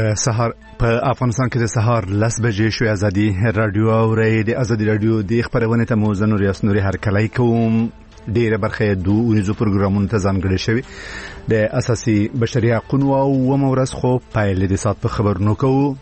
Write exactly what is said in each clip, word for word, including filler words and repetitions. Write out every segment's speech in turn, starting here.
سهار په افغانستان کې د سهار لس بجې شو. ازادي رادیو اوري د ازادي رادیو د خبرونه ته موزن ریاست نوري هر کله کوم ډیره برخه دوه ونیزو پروګرامونو ته ځانګړي شوی د اساسي بشري حقوقو او مورث خو پایلې د سات په خبرونو کوو.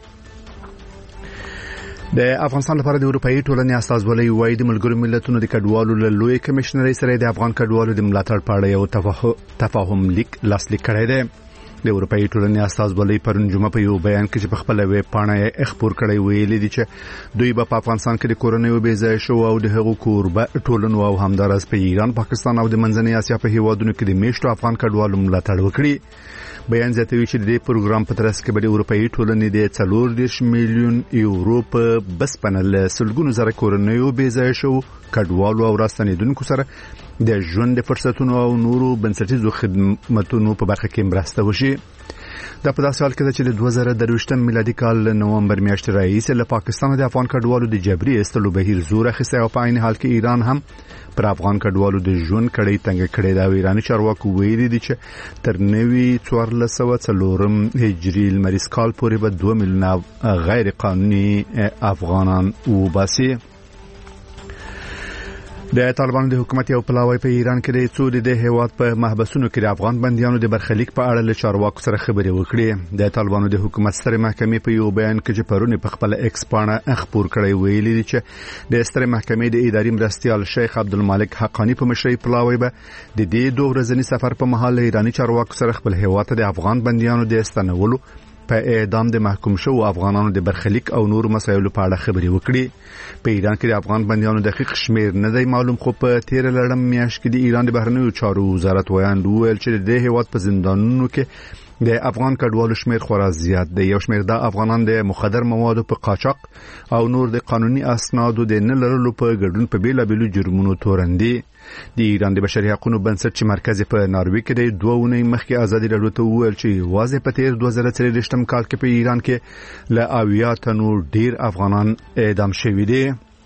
د افغانستان لپاره د اروپאי ټولنې استازولۍ وایي د ملګرو ملتونو د کډوالو له لوی کمشنري سره د افغان کډوالو د ملاتړ په اړه یو تفاهم لیک لاسلیک کړی دی. د اروپאי ټولنې استازولۍ پرون جمعه په یو بیان کې چې په خپل ویب پاڼه خبر کړی ویلي دي چې دوی په افغانستان کې د کورونیو بېځای شو او د هغو کوربه ټولنو او همدارس په ایران، پاکستان او د منځنۍ اسیا په هیوادونو کې د میشتو افغان کډوالو ملاتړ وکړي. بیان زیاتوي چې د پروګرام په ترڅ کې به د اروپאי ټولنې د څلور دېرش میلیون یورو په بسپنه له سلګونو زره کورونیو بېځای شو کډوالو او راستنیدونکو سره د ژوند د فرصتونو او نورو بنسټیزو خدماتو په برخه کې مرسته وشي. دا په داسې حال کې چې د دوه زره درویشتم میلادي کال نومبر میاشتې راهیسې له پاکستان د افغان کډوالو د جبري ایستلو بهیر زور اخیستی او په عین حال کې ایران هم پر افغان کډوالو د ژوند کړۍ تنګ کړې دا. ایراني چارواکو ویلي دي چې تر نوي څوارلس سوه څلورم هجري لمریز کال پورې به دوه میلیونه غیر قانوني افغانان وباسي. د طالبانو د حکومت یو پلاوی په ایران کې د څو د هیواد په محبسونو کې د افغان بنديانو د برخلیک په اړه له چارواکو سره خبرې وکړې. د طالبانو د حکومت سترې محکمې په یو بیان کې چې پرون په خپل ایکس پاڼه خبر کړی ویلي دي چې د سترې محکمې د اداري مرستیال شیخ عبدالمالک حقانی په مشرۍ پلاوی به د دې دوه ورځني سفر په مهال ایرانی چارواکو سره خپل هیواد ته د افغان بنديانو د استنولو په اعدام د محکوم شو افغانانو د برخلیک او نور مسایلو په اړه خبرې وکړي. په ایران کې د افغان بنديانو دقیق شمیر نه دی معلوم، خو په تیر لړم میاشت کې د ایران د بهرنیو چارو وزارت ویاند ویل چې د هیواد په زندانونو کې د افغان کډوالو شمیر خورا زیات دی. یو شمیر د افغانان د مخدر موادو په قاچاق او نور د قانوني اسنادو د نه لرلو په ګډون په بیلابېلو جرمونو تورندي. د ایران د بشري حقوقو بنسټ چې مرکز په ناروې کې د دوه ونې مخکې ازادي راډیو ته وویل چې واځي په تیر دوه زره څلوېښتم کال کې په ایران کې له اویا تنو ډیر افغانان اعدام شوي دي.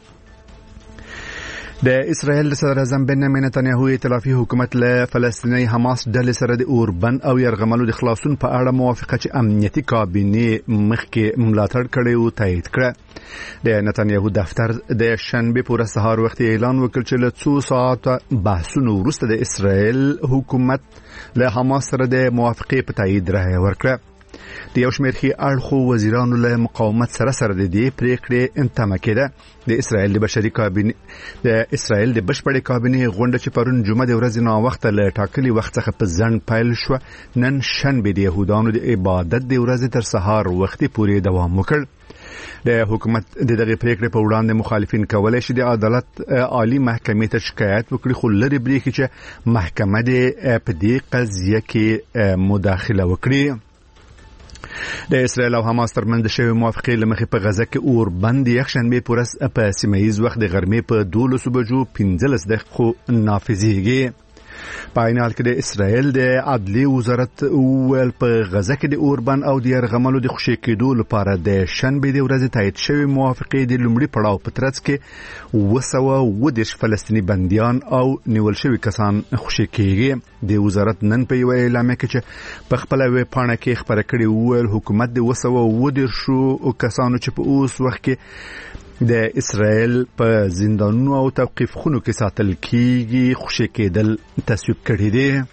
د اسرائیل د صدر اعظم بنیامین نتنیاهو ائتلافي حکومت له فلسطیني حماس ډلې سره د اوربند او یرغملو د خلاصون په اړه موافقه چې امنیتي کابینه مخکې ملاتړ کړي او تایید کړه. د نتنیاهو دفتر د شنبه پور سهار وخت اعلان وکړ چې له څو ساعت بحثونو وروسته د اسرائیل حکومت له حماس سره د موافقه په تایید راه ورکړه. د یو شمېر خي اړخو وزیرانو له مقاومت سره سره د دې پریکړې انتمه کړه. د اسرائیل د بشري کابینه د اسرائیل د بشپړې کابینه غونډه چې پرون جمعه د ورځې نو وخت له ټاکلي وخت څخه په ځنډ پیل شو، نن شنبه د يهودانو د عبادت د ورځې تر سهار وختي پورې دوام وکړ. د حکومت د دغه پریکړې په وړاندې مخالفین کولای شي د عدالت عالی محکمې ته شکایت وکړي، خو لري بریښي چې محکمه د په دې قضیه کې مداخله وکړي. د اسرائیل او حماس ترمنځ د شوی موافقې لمخې په غزه کې اوربند یکشنبه پورس په سیمه‌ییز وخت د غرمې په دولس بجو پنځلس دقیقو نافذیږي. په عین حال کې د اسرائیل د عدلي وزارت ویل په غزه کې د اوربند او د یرغملو د خوشی کېدو لپاره د شنبه د ورځې تایید شوی موافقې د لومړي پړاو په ترڅ کې وسوه ودېرش فلسطیني بنديان او نیول شوی کسان خوشی کېږي. د وزارت نن په یو اعلامیه کې چې په خپل ویب پاڼه کې خبره کړې ویل حکومت د وسوه ودېرشو کسانو چې په اوس وخت کې د اسرائیل په زندانونو او توقيف خونو کې ساتل کیږي خوشی کېدل تصویب کړی دی.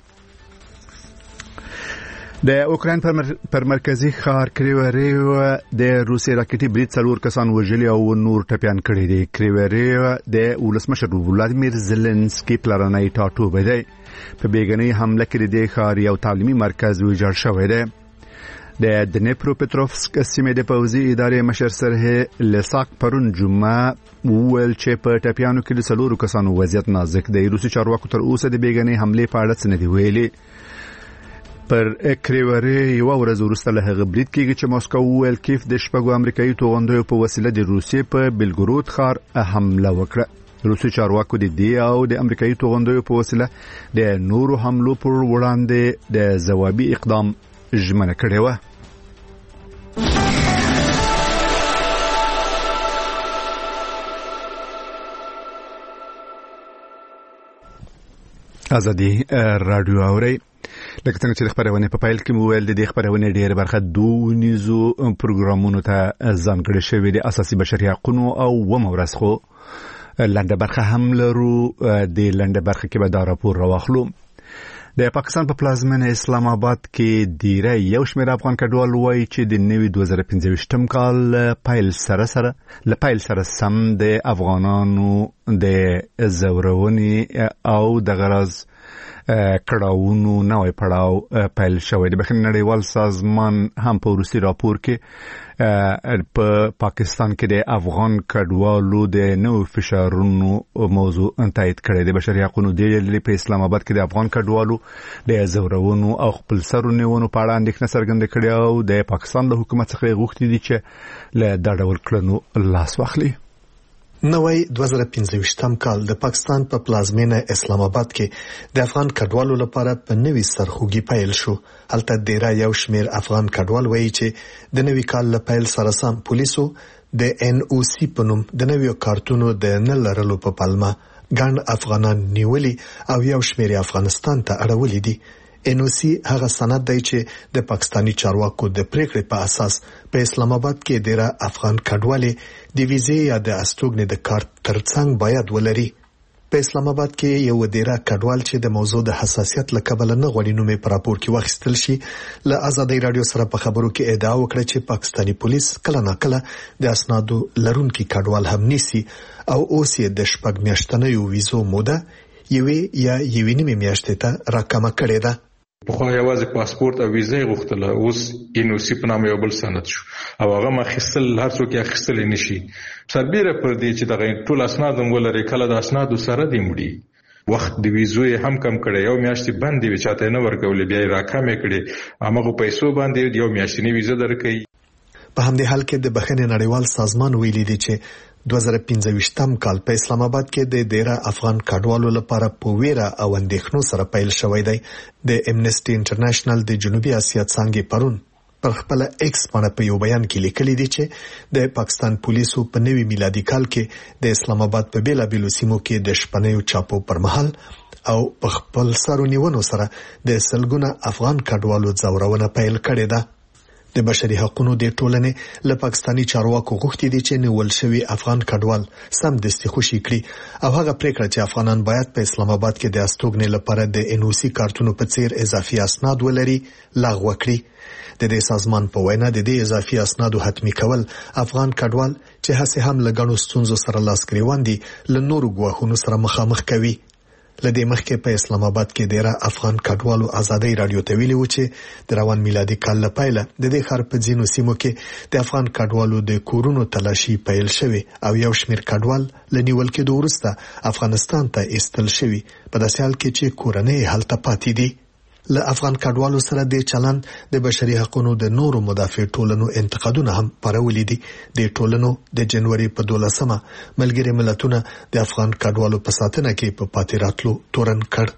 د اوکراین پر مرکزی ښار کریوریو د روسي راکټي برید څلور کسان وژلي او نور ټپيان کړي دي. کریوریو د ولسمشر ولادیمیر زيلنسکي پلانای ټاټوبه دی. په بیګنۍ حمله کې د ښار یو تعلیمي مرکز ویجاړ شوی دی. د دنیپرو پټروفسک سیمې د پوځي ادارې مشر سره لساک پرون جمعه وویل چې په ټپيانو کې د څلورو کسانو وضعیت نازک دی. روسي چارواکو تر اوسه د بیګنۍ حمله په اړه څه نه دی ویلي. پر کریوری یو ورځ وروسته له هغه برید کېږي چې ماسکو ویل کیف د شپږو امریکایي توغندیو په وسیله د روسیې په بلګرود ښار حمله وکړه. روسي چارواکو د دې او د امریکایي توغندیو په وسیله د نورو حملو پر وړاندې د ځوابي اقدام ژمنه کړې و. ازادي رادیو اوري لکه څنګه چې خبرونه په فایل کې مویل د خبرونه ډېر برخه دونیزو پروګرامونو ته ځانګړي شوی د اساسي بشري حقوقو او ومورث خو لنډه برخه هم لرو. د لنډه برخه کې به دا راپور راوخلو. د پاکستان په پلازمینه اسلام آباد کې ډیره یو شمېر افغان کډوال وایي چې د نوي دوه زره پنځه ویشتم کال پایل سره سره ل پایل سره سم د افغانانو د زورونې او د غرض کړهونو نوې پړاو پیل شوی. د بخښنې نړیوال سازمان هم په وروستي راپور کې په پاکستان کې د افغان کډوالو د نوو فشارونو موضوع تایید کړی. د بشري حقوقو د ډلې په اسلام آباد کې د افغان کډوالو د زورونو او خپل سرونیونو په اړه اندېښنه څرګنده کړې او د پاکستان له حکومت څخه غوښتي دي چې له دا ډول کړنو لاس واخلي. نوی دوه زره پنځه ویشتم کال د پاکستان په پلازمینه اسلام آباد کې د افغان کډوالو لپاره په نوي سرخوږي پیل شو. هلته ډیره یو شمېر افغان کډوال وایي چې د نوي کال له پیل سره سم پولیسو د ان او سی په نوم د نویو کارتونو د نه لرلو په پلمه ګڼ افغانان نیولي او یو شمېر افغانستان ته اړولي دي. ان او سی هغه سند دی چې د پاکستانی چارواکو د پریکړې په اساس په اسلام آباد کې ډیره افغان کډوالې د ویزې یا د استوګنې د کارت ترڅنګ باید ولري. په اسلام آباد کې یو ډیره کډوال چې د موضوع د حساسیت له کبله نه غوړي نومې په راپور کې واخیستل شي له آزادۍ رادیو سره په خبرو کې ادعا وکړه چې پاکستانی پولیس کله ناکله د اسنادو لرونکي کډوال هم نیسي او اوس یې د شپږ میاشتنیو ویزو موده یوې یا یوې نیمې میاشتې ته راکمه کړې ده. پخوا یوازې پاسپورت او ویزه غوښتله، اوس ان او سی په نامه یو بل سند شو او هغه مخستل هر څوک یې اخیستل نشي. سربیره پر دې چې دغه ټول اسناد هم ولري، کله د اسنادو سره دی مړي وخت د ویزو هم کم کړي، یو میاشتې باندې وی چاته نه ورکول، بیا یې راکمې کړي، هغه پیسو باندې یو میاشتنی ویزه درکړي. په همدې حال کې د بخښنې نړیوال سازمان ویلي دی چې دوه زره پنځه ویشتم کال په اسلام آباد کې د ډیره افغان کډوالو لپاره په ویره او اندېښنو سره پیل شوی دی. د امنیسټي انټرنیشنل د جنوبي اسیا څنګه پرون پر خپل ایکس باندې په یو بیان کې لیکلي دي چې د پاکستان پولیسو په نوي میلادي کال کې د اسلام آباد په بیلابیلو سیمو کې د شپنیو چاپو پر مهال او په خپل سرونیونو سره د سلګونه افغان کډوالو ځورونه پیل کړې ده. د بشري حقوقو د ټولنې له پاکستانی چارواکو غوښتي دي چې نیول شوی افغان کډوال سم دستي خوشي کړي او هغه پریکړه چې افغانان باید په اسلام آباد کې د استوګنې لپاره د ان او سی کارتونو په څیر اضافي اسناد ولري لغوه کړي. د دې سازمان په وینا د دې اضافي اسنادو حتمی کول افغان کډوال چې هڅه هم لګڼو ستونزو سره لاس ګریوان دي له نورو ګواښونو سره مخامخ کوي. لدې مخکې په اسلام آباد کې ډیره افغان کډوالو آزادۍ رادیو ته ویلي و چې د روان میلادي کال لپاره د دې ښار په ځینو سیمو کې د افغان کډوالو د کورونو تلاشي پیل شوی او یو شمېر کډوال له نیول کېدو وروسته افغانستان ته ایستل شوی، په داسې حال کې چې کورنۍ هلته پاتې دي. له افغان کډوالو سره د چلند د بشري حقوقو د نورو مدافع ټولنو انتقادونه هم پرولې دي. د ټولنو د جنوري په دولسمه ملګري ملتونه د افغان کډوالو په ساتنه کې په پاتې راتلو تورن کړ.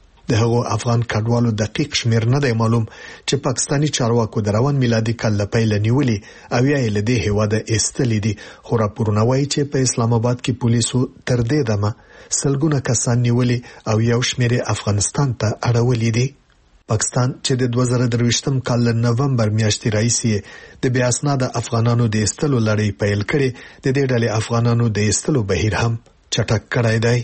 د هغو افغان کډوالو دقیق شمیر نه دی معلوم چې پاکستانی چارواکو د روان میلادي کال لپاره نیولي او یا له دې هواده ایستلې دي، خو راپورونه وایي چې په اسلام آباد کې پولیسو تر دې دمه سلګونه کسان نیولي او یو شمیر افغانستان ته اړولي دي. پاکستان چې د دوه زره درویشتم کال له نومبر میاشتې راهیسې د بې اسناده افغانانو د ایستلو لړۍ پیل کړې، د دې ډلې افغانانو د ایستلو بهیر هم چټک کړی دی.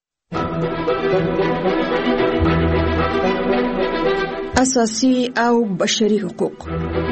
اساسي او بشري حقوق.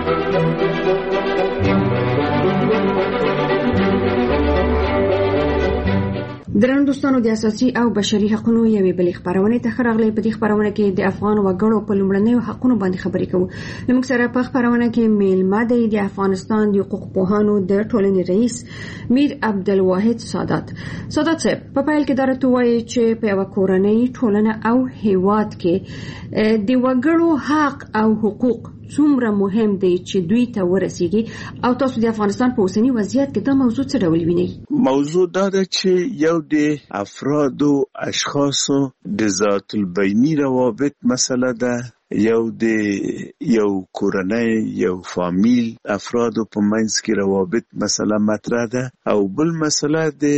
درنو دوستانو، د اساسي او بشري حقوقو یوې بلې خبرونه ته خراغلي. په دې خبرونه کې د افغان وګړو په لومړنیو حقوقو باندې خبرې کوو. موږ سره په خبرونه کې میلمه دی د افغانستان د حقوق پوهانو د ټولنې رئیس میر عبدالواحد سادات. سادات صاحب، په پیل کې درته وایي چې په یو کورنۍ ټولنه او هیواد کې د وګړو حق او حقوق څومره مهم دی چې دوی ته ورسیږي، او تاسو د افغانستان په اوسنی وضعیت کې دا موضوع څه ډول وینئ؟ موضوع دا ده چې یو د افرادو اشخاصو د ذات البینی روابط مسله ده، یو د یو کورنۍ یو فامیل افرادو په منځ کې روابط مسله مطرح ده، او بل مسله د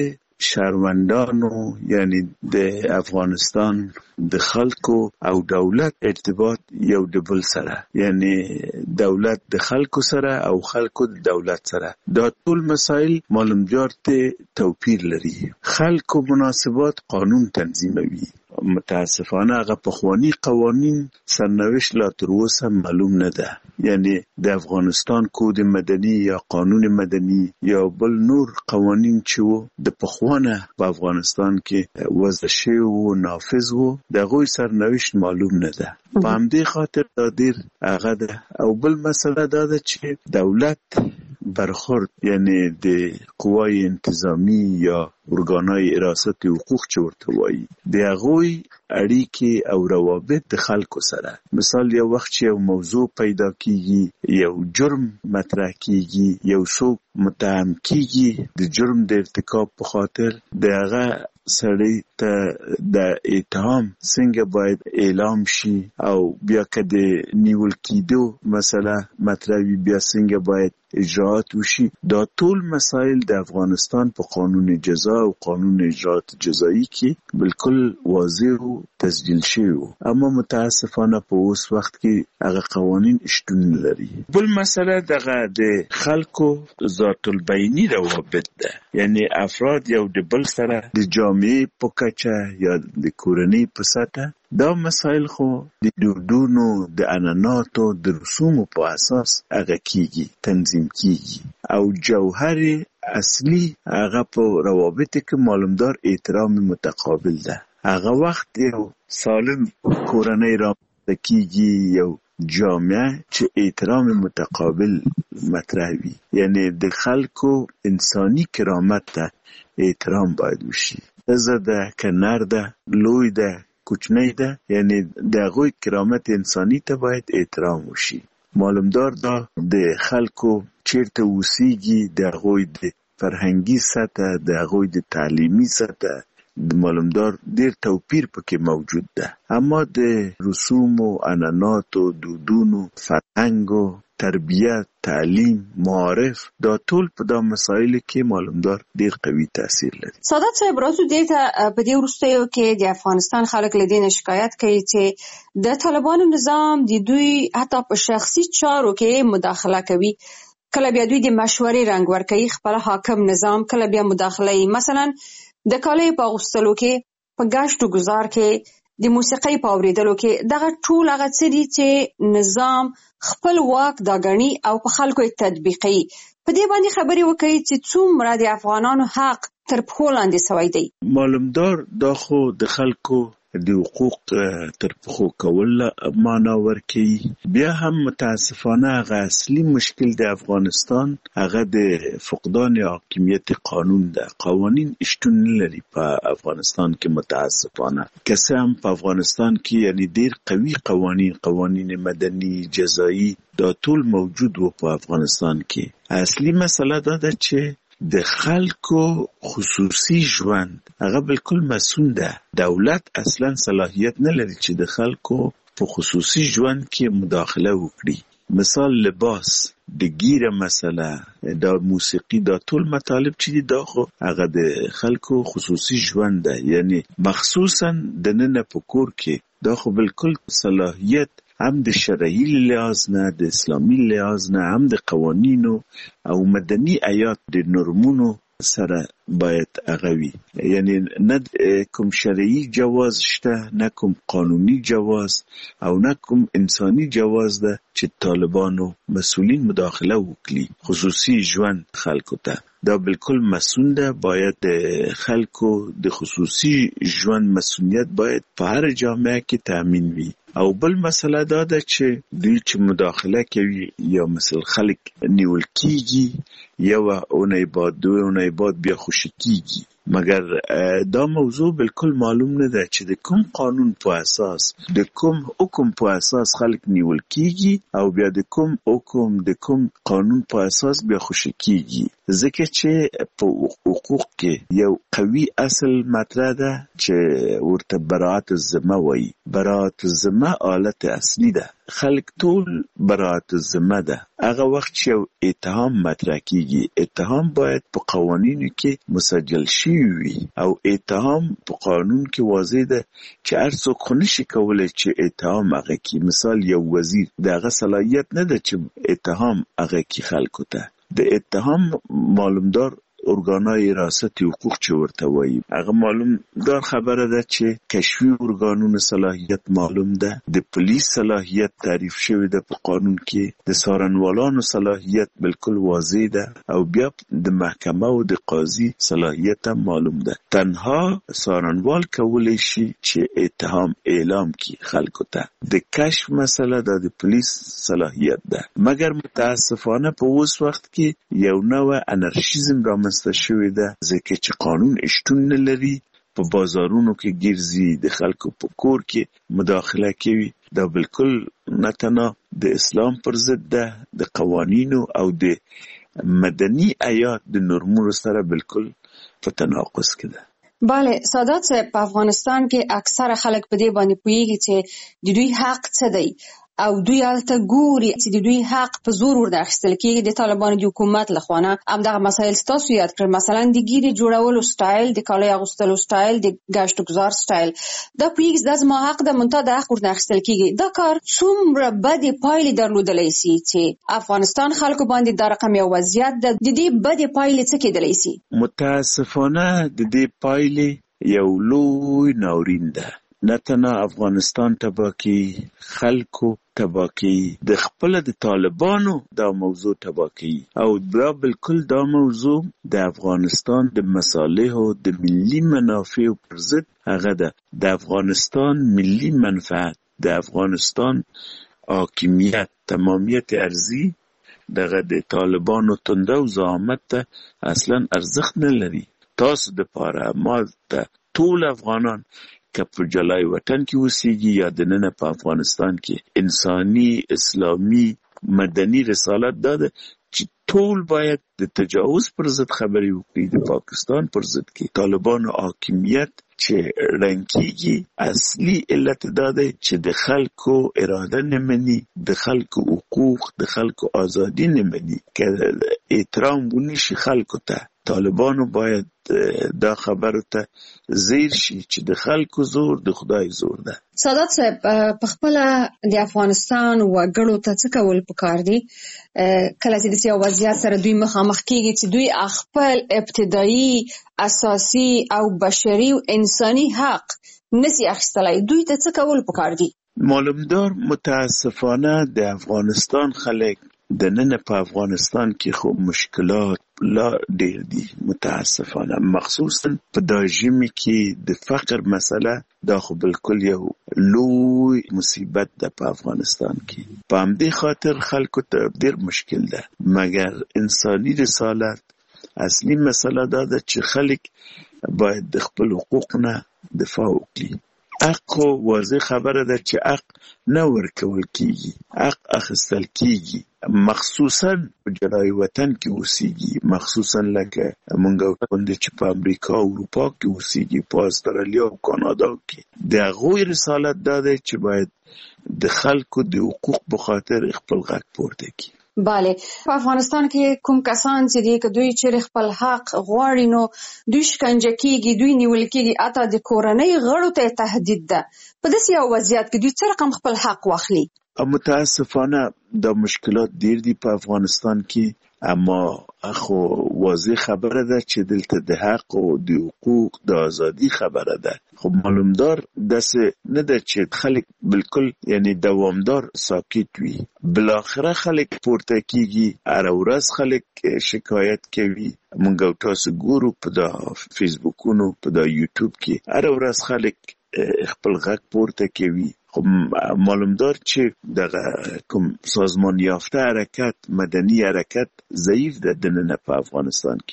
شهروندانو یعنی د افغانستان د خلکو او دولت ارتباط یو د بل سره، یعنی دولت د خلکو سره او خلکو د دولت سره، دا ټول مسائل معلوم جارت توپیر لري. خلکو مناسبات قانون تنظیموي، متاسفانه هغه پخوانی قوانین سرنوشت لا تر اوسه معلوم نه ده. یعنی د افغانستان کود مدني یا قانون مدني یا بل نور قوانین چې وو د پخوانه په افغانستان کې وضع شوی و نافذ وو، دغه سرنوشت معلوم نه ده. په همدې خاطر دا ډیر هغه ده. او بل مسله دا ده چې دولت برخورد یعنی د قوای انتظامی یا ارګانای حراست حقوق چې ورته وایي، د هغوی اړیکې او روابط د خلکو سره، مثال یو وخت چې یو موضوع پیدا کیږي، یو جرم مطرح کیږي، یو څوک متهم کیږي د جرم د ارتکاب په خاطر، د هغه سړی ته د اتهام څنګه باید اعلام شي، او بیا که د نیول کیدو مسله مطرح وي بیا څنګه باید اجراات وشي. دا ټول مسائل د افغانستان په قانون جزا او قانون اجراات جزایی کې بالکل واضح او تسجیل شوی، اما متاسفانه په اوس وخت کې هغه قوانین شتون لري. بل مسله دغه د خلکو ذات البینی روابط ده، یعنی افراد یو د بل سره د جامعې په کچه یا د کورنۍ په سطح، دا مسائل خو د دودونو د عنعناتو د رسومو په اساس هغه کیږي، تنظیم کیږي، او جوهر اصلي هغه په روابط کې معلومدار احترام متقابل ده. هغه وخت یو سالم کورنۍ رابطه کیږي، یو جامعه چې احترام متقابل مطرح وي، یعنی د خلکو انساني کرامت ته احترام باید وشي. ښځه ده که نر ده، لوی ده کوچنی ده، یعنی د هغوی کرامت انساني ته باید احترام وشي. معلومدار دا د خلکو چیرته اوسیږي، د هغوی د فرهنګي سطح، د هغوی د تعلیمي سطح، د معلومدار ډیر توپیر پکې موجود ده. اما د رسوم او عنعناتو، دودونو، فرهنګو، تربیت، تعلیم، معارف، دا ټول په دا مسایل کې معلومدار ډیر قوي تاثیر لري. سادات صاحب، راځو دې ته په دې وروستیو کې د افغانستان خلک له دې نه شکایت کوي چې د طالبانو نظام د دوی حتی په شخصي چارو کې مداخله کوي. کله بیا دوی د مشورې رنګ ورکوي، خپل حاکم نظام، کله بیا مداخله کوي. مثلا د کالیو په اغوستلو کې، په ګشت و گذار کې، د موسیقۍ په اورېدلو کې، دغه ټول هغه څه دي چې نظام خپل واک دا ګڼي او په خلکو یې تطبیقوي. په دې باندې خبرې وکړي چې څومره د افغانانو حق تر پښو لاندې سوی دی. معلومدار دا خو د خلکو د حقوق تر پښو کول معنا ورکوي. بیا هم متاسفانه هغه اصلي مشکل د افغانستان هغه د فقدان حاکمیت قانون ده. قوانین شتون نه لري په افغانستان کې متاسفانه. که څه هم په افغانستان کې یعنی ډیر قوي قوانین، قوانین مدني، جزایی، دا ټول موجود وو په افغانستان کې. اصلي مسله دا ده چې د خلکو خصوصي ژوند هغه بالکل مسئول ده. دولت اصلا صلاحیت نه لري چې د خلکو په خصوصي ژوند کې مداخله وکړي. مثال لباس، د ګیره مسله، دا موسیقي، دا ټول مطالب چې دي دا خو هغه د خلکو خصوصي ژوند ده. یعنی مخصوصا د نن په کور کې دا خو بالکل صلاحیت هم د شرعي لحاظ نه، د اسلامي لحاظ نه، هم د قوانینو او مدني آیات د نورمونو سره باید هغه وي. یعنی نه کوم شرعي جواز شته، نه کوم قانوني جواز او نه کوم انساني جواز ده چې طالبانو مسئولین مداخله وکړي خصوصي ژوند خلکو ته. دا بالکل مسئول ده. باید خلکو د خصوصي ژوند مسئولیت باید په هر جامعه کې تامین وي. او بل مسله دا ده چې دوی چې مداخله کوي یا مثل خلک نیول کیږي، یو اونۍ بعد دوه اونۍ بعد بیا خوشی کیږي. مگر دا موضوع بالکل معلوم نه ده چې د کوم قانون په اساس، د کوم حکم په اساس خلک نیول کیږي او بیا د کوم حکم، د کوم قانون په اساس بیا خوشی کیږي. ځکه چې په حقوق کې یو قوي اصل مطرح ده چې ورته براءت الذمه وایي. براءت الذمه حالت اصلي ده. خلک ټول براءت الذمه ده. هغه وخت چې اتهام مطرح کیږي، اتهام باید په قوانینو کې مسجل شي شوی وي او اتهام په قانون کې واضح ده چې هر څوک خو نشي کولی چې اتهام هغه کی. مثال یو وزیر دغه صلاحیت نه ده چې اتهام هغه کی خلکو ته. د اتهام معلومدار ارګانای ریاست حقوق چې ورته وایي هغه معلوم دار خبره ده چې کشفي ارګانونو صلاحیت معلوم ده، د پولیس صلاحیت تعریف شوی ده په قانون کې، د څارنوالانو صلاحیت بالکل واضح ده او بیا د محکمه او د قاضي صلاحیت هم معلوم ده. تنها څارنوال کولی شي چې اتهام اعلام کی خلکو ته. د کشف مسله ده د پولیس صلاحیت ده، مګر متاسفانه په اوس وخت کې یو نوع انارشیزم را مسته شوی ده ځکه چې قانون شتون نه لري. په بازارونو کې ګرځي، د خلکو په کور کې مداخله کوي. دا بالکل نه تنها د اسلام پر ضد ده، د قوانینو او د مدني آیات د نورمونو سره بالکل په تناقض کې ده. بله سادات صاحب، په افغانستان کې اکثره خلک په دې باندې پوهیږي چې د دوی حق څه دی او دوی هلته ګوري چې د دوی حق په زور ورته اخیستل کېږي د طالبانو د حکومت له خوا نه. همدغه مسایل ستاسو یاد کړل، مثلا د ګیرې جوړولو سټایل، د کالۍ اغوستلو سټایل، د ګشت و ګذار سټایل. دا پوهیږي دا زما حق ده، منتها د حق ورته اخیستل کېږي. دا کار څومره بدې پایلې درلودلی سي چې افغانستان خلکو باندې دا رقم یو وضعیت ده، د دې بدې پایلې څه کېدلی سي؟ متاسفانه د دې پایلې یو لوی ناورین ده. نه تنها افغانستان تباه کی، خلکو تباه کی، د خپل د طالبانو دا موضوع تباه کی او دا بالکل دا موضوع د افغانستان د مصالحو د ملي منافعو پر ضد هغه ده. د افغانستان ملي منفعت، د افغانستان حاکمیت، تمامیت ارضی دغه د طالبانو تنده او زعامت ته اصلا ارزښت نه لري. تاسو د پاره ما ته ټول افغانان که په جلای وطن کې اوسېږي یا دننه په افغانستان کې انساني، اسلامي، مدني رسالت دا ده چې ټول باید د تجاوز پر ضد خبرې وکړي. د پاکستان پر ضد کې طالبانو حاکمیت چې رنګ کېږي، اصلي علت دا دی چې د خلکو اراده نه مني، د خلکو حقوق، د خلکو ازادي نه مني. که احترام ونشي خلکو ته، طالبانو باید دا خبرو ته زیر شي چې د خلکو زور د خدای زور ده. سادات صاحب، په خپله د افغانستان وګړو ته څه کول پکار دي کله چې د یو وضعیت سره دوی مخامخ کېږي چې دوی خپل ابتدایي، اساسي او بشري او انساني حق نسي اخیستلی؟ دوی ته څه کول پکار دي؟ معلومدار متاسفانه د افغانستان خلک د نن په افغانستان کې خو مشکلات لا ډیر دي متاسفانه، مخصوصا په دا ژمي کې د فقر مسله دا خو بالکل یو لوی مصیبت ده په افغانستان کې. په همدې خاطر خلکو ته ډیر مشکل ده، مګر انساني رسالت اصلي مسله دا ده چې خلک باید د خپل حقوق نه دفاع وکړي. حق واضح خبره ده چې حق نه ورکول کیږي، حق اخیستل کیږي، مخصوصا په جلای وطن کې اوسېږي، مخصوصا لکه مونږ غوندې چې په امریکا او اروپا کې اوسېږي، په استرالیا او کانادا کې. د هغوی رسالت دا دی چې باید د خلکو د حقوق په خاطر خپل غږ پورته کړي. بله، په افغانستان کې کوم کسان چې دي که دوی چیرې خپل حق غواړي نو دوی شکنجه کېږي، دوی نیول کېږي، حتی د کورنۍ غړو ته تهدید ده. په داسې یو وضعیت کې دوی څه رقم خپل حق واخلي؟ متاسفانه دا مشکلات ډیر دي په افغانستان کې، اما خو واضح خبره ده چې دلته د حق او د حقوق د ازادي خبره ده. خو معلومدار داسې نه ده چې خلک بالکل یعنی دوامدار ساکت وي. بالاخره خلک پورته کیږي، هر ورځ خلک شکایت کوي. مونږ او تاسو ګورو په دا فیسبوکونو، په دا یوټیوب کې هر ورځ خلک خپل غږ پورته کوي. خو معلومدار چې دغه کوم سازمان یافته حرکت، مدني حرکت ضعیف ده دننه په افغانستان کې،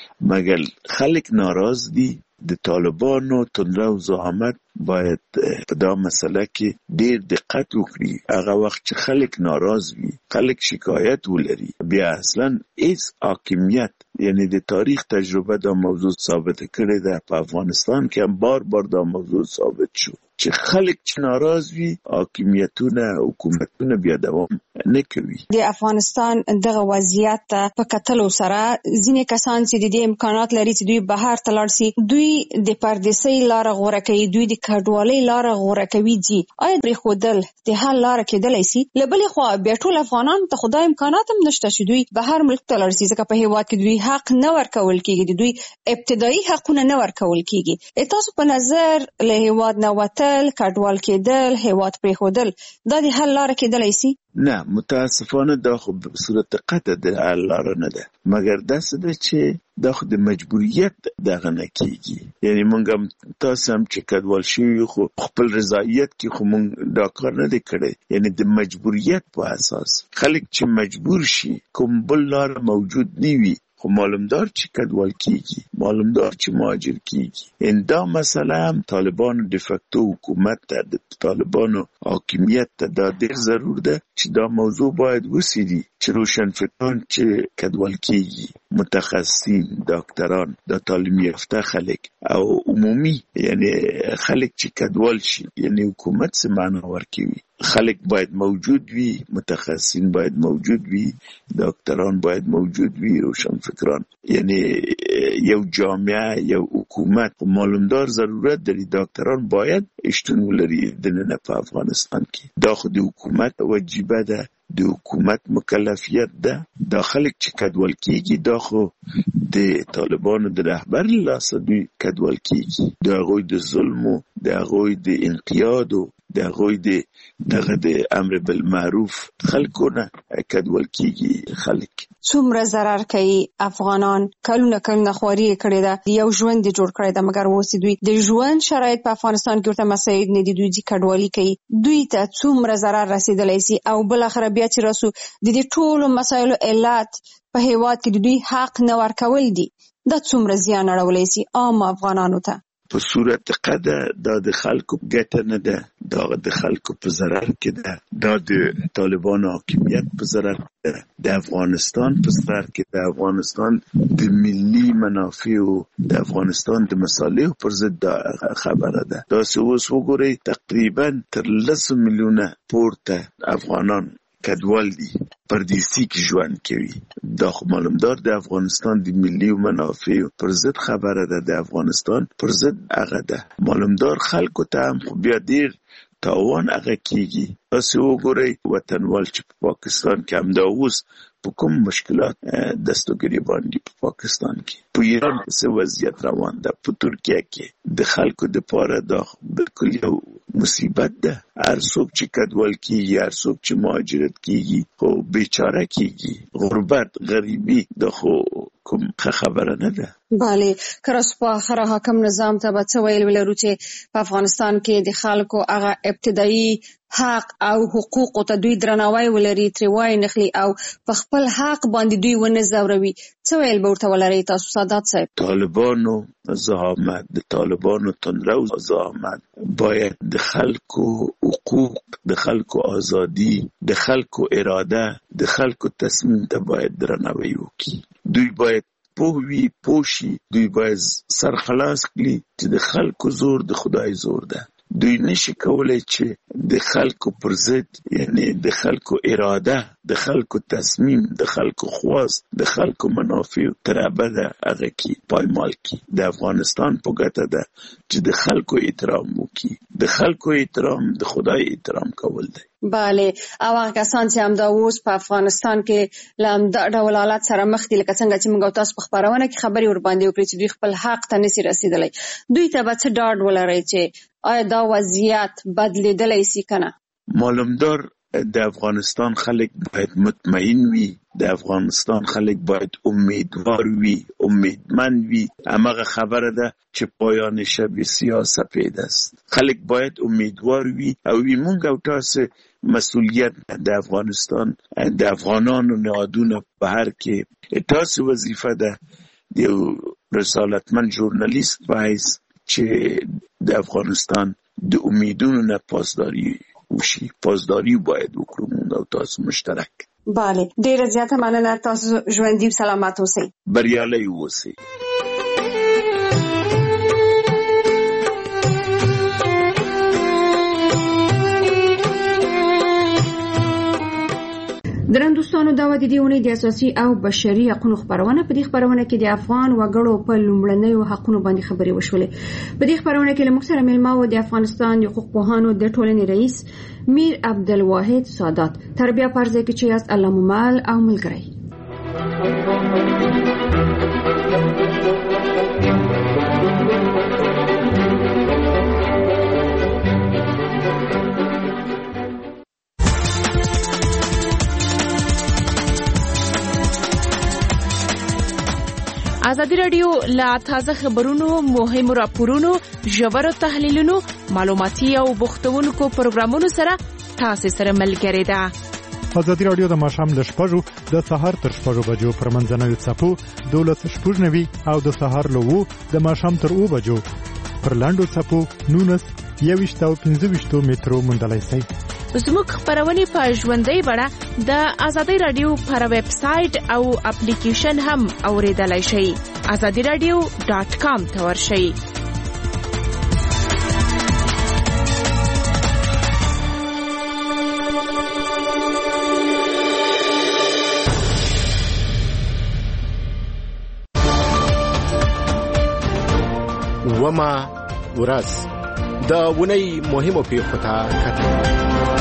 مګر خلک ناراض دي. د طالبانو تندره او زعامت باید په دا مسله کې ډیر دقت وکړي. هغه وخت چې خلک ناراض وي، خلک شکایت ولري، بیا اصلا هیڅ حاکمیت یعنی د تاریخ تجربه دا موضوع ثابت کړی ده. په افغانستان کې هم بار بار دا موضوع ثابت شو چې خلک چې ناراض وي حاکمیتونه حکومتونه بیا دوام نه کوي. د افغانستان دغه وضعیت په کتلو سره ځینې کسان چې د دې امکانات لري چې دوی بهر ته لاړ شي، دوی د پردیسۍ لاره غوره کوي، دوی د کډوالۍ لاره غوره کوي. جی آیا پرېښودل د حل لاره کېدلی شي؟ له بلې خوا بیا ټول افغانانو ته خدای امکانات هم نشته چې دوی بهر ملک ته لاړ شي، ځکه په هېواد کې دوی حق نه ورکول کېږي، د دوی ابتدایي حقونه نه ورکول کېږي. تاسو په نظر له هېواد نه وتل، کډوال کېدل، هېواد پرېښودل، دا د حل لاره کېدلی شي؟ نه، متاسفانه دا خو په صورت قطع د حل لاره نه ده، مګر داسې ده چې دا خو د مجبوریت دغه نه کېږي. یعنی مونږ هم تاسو هم چې کډوال شوي خو خپل رضایت کې خو مونږ دا کار نه دی کړی، یعنی د مجبوریت په اساس خلک چې مجبور شي، کوم بل لاره موجود نه وي، خو معلومدار چې کډوال کیږي، معلومدار چې مهاجر کیږي. ان دا مسله هم طالبانو د فکتو حکومت ته، د طالبانو حاکمیت ته دا ډېر ضرور ده چې دا موضوع باید وڅېړي چې روشنفکران چې کډوال کیږي، متخصصین، ډاکټران، د تعلیم یافته خلک او عمومي یعنی خلک چې کډوال شي، یعنی حکومت څه معنا ورکوي، خلک باید موجود وي، متخصصین باید موجود وي، ډاکټران باید موجود وي، روشنفکران، یعنی یو جامعه، یو حکومت معلومدار ضرورت داري. ډاکټران باید شتون ولري دننه په افغانستان کې. دا خو د حکومت وجیبه ده، د حکومت مکلفیت ده. دا خلک چې کډوال کیږي دا خو د طالبانو د رهبر لاسه دوی کډوال کیږي، د هغوی د ظلمو، د هغوی د انقیادو، د هغوی د دغه د امر بالمعروف خلکو نه کډوال کیږي. خلک څومره ضرر کوي افغانان، کلونه کلونه خواري کړې ده، یو ژوند دې جوړ کړی ده، مګر اوس دوی د ژوند شرایط په افغانستان کې ورته مساعد نه دي، دوی چې کډوالي کوي، دوی ته څومره ضرر رسېدلی شي؟ او بالاخره بیا چې راسو د دې ټولو مسایلو علت په هېواد کې د دوی حق نه ورکول دي، دا څومره زیان اړولی شي عام افغانانو ته؟ په صورت قده دا د خلکو ګټه نه ده، دا د خلکو په ضرر کې ده، دا د طالبانو حاکمیت په ضرر کې ده، د افغانستان په ضرر کې ده، افغانستان د ملي منافعو، د افغانستان د مصالحو پر ضد دا خبره ده. دا اوس وګورئ تقریبا تر لسو میلیونه پورته افغانان کډوال دي، پردیسي کې ژوند کوي. دا خو معلومدار د افغانستان د ملي منافعو پر ضد خبره ده، د افغانستان پر ضد هغه ده. معلومدار خلکو ته هم خو بیا ډېر تاوان هغه کېږي. تاسې وګورئ وطنوال چې په پاکستان کې همدا اوس په کوم مشکلات دستوګیري باندې په پاکستان کې، په ایران کې څه وضعیت روان ده، په ترکیه کې د خلکو دپاره دا بالکل یو مصیبت ده. هر څوک چې کډوال کېږي، هر څوک چې مهاجرت کېږي خو بیچاره کېږي. غربت، غریبي دا خو کوم خبره نه ده. بله، که راست په آخره حاکم نظام ته به څه ویل ولرو چې په افغانستان کې د خلکو هغه ابتدایي حق او حقوقو ته دوی درناوی ولري، ترې وای نخلي او په خپل حق باندې دوی ونه ځوروي، څه ویل به ورته ولرئ تاسو سادات صاحب؟ طالبانو زعامت، د طالبانو تندرو زعامت باید د خلکو حقوق، د خلکو ازادي، د خلکو اراده، د خلکو تصمیم ته باید درناوی وکړي. دوی باید پوهوي، پوشي، دوی باید سرخلاص کړي چې د خلکو زور د خدای زور ده. دوی نشي کولای چې د خلکو پر ضد، یعنی د خلکو اراده، د خلکو تصمیم، د خلکو خواست، د خلکو منافع تر ابده هغه کې پایمال کړي. د افغانستان په ګټه ده چې د خلکو احترام وکړي. د خلکو احترام د خدای احترام کول دی. بله، او هغه کسان چې همدا اوس په افغانستان کې له همدا ډول حالات سره مخ دي، لکه څنګه چې موږ او تاسو په خپرونه کې خبرې ورباندې وکړې چې دوی خپل حق ته نشي رسېدلی، دوی ته به څه ډاډ ولرئ چې آیا دا وضعیت بدلیدلی شي که نه؟ معلومدار د افغانستان خلک باید مطمئن وي، د افغانستان خلک باید امیدوار وي، امیدمند وي. همغه خبره ده چې پایان شب سیاه سفید است. خلک باید امیدوار وي او وي مونږ او تاسو مسئولیت د افغانستان د افغانانو نهادونو په هر کې تاسو وظیفه ده د یو رسالتمند ژورنالیست په حیث چې د افغانستان د امیدونو نه پاسداري وشي. پاسداري باید وکړو مونږ او تاسو مشترک. bale ډیره زیاته مننه تاسو ژوندۍ سلامت اوسئ بریالي اوسئ درن دوستانو دا و د دې ونې د اساسي او بشري حقوقو خبرونه په دې خبرونه کې د افغان وګړو په لومړنیو حقوقو باندې خبرې وشولې. په دې خبرونه کې له موږ سره مېلمه و د افغانستان د حقوق پوهانو د ټولنې رئیس میر عبدالواحد سادات. تربیه پرځای کې چې یاست الله ممال او ملګری. ازادي رادیو لا تازه خبرونو مهمو راپورونو ژورو تحلیلونو معلوماتي او بوختونکو پروګرامونو سره تاسو سره ملګری ده. ازادي رادیو د ماښام ل شپږو د سهار تر شپږو بجو پر منځنوي څپو دولس شپږ نوي او د سهار له وو د ماښام تر اوو بجو پر لاندو څپو نونس یويشت او پنځه ویشت مترو مونډلای شي. زموږ خبرونه په ژوندۍ بڼه د ازادي رادیو پر ویب سټ او اپلیکیشن هم اوریدلای شئ. ازادي رادیو ډاٹ کام ته ورشئ. وما ورځ د ونې مهمو پیښو ته کتل.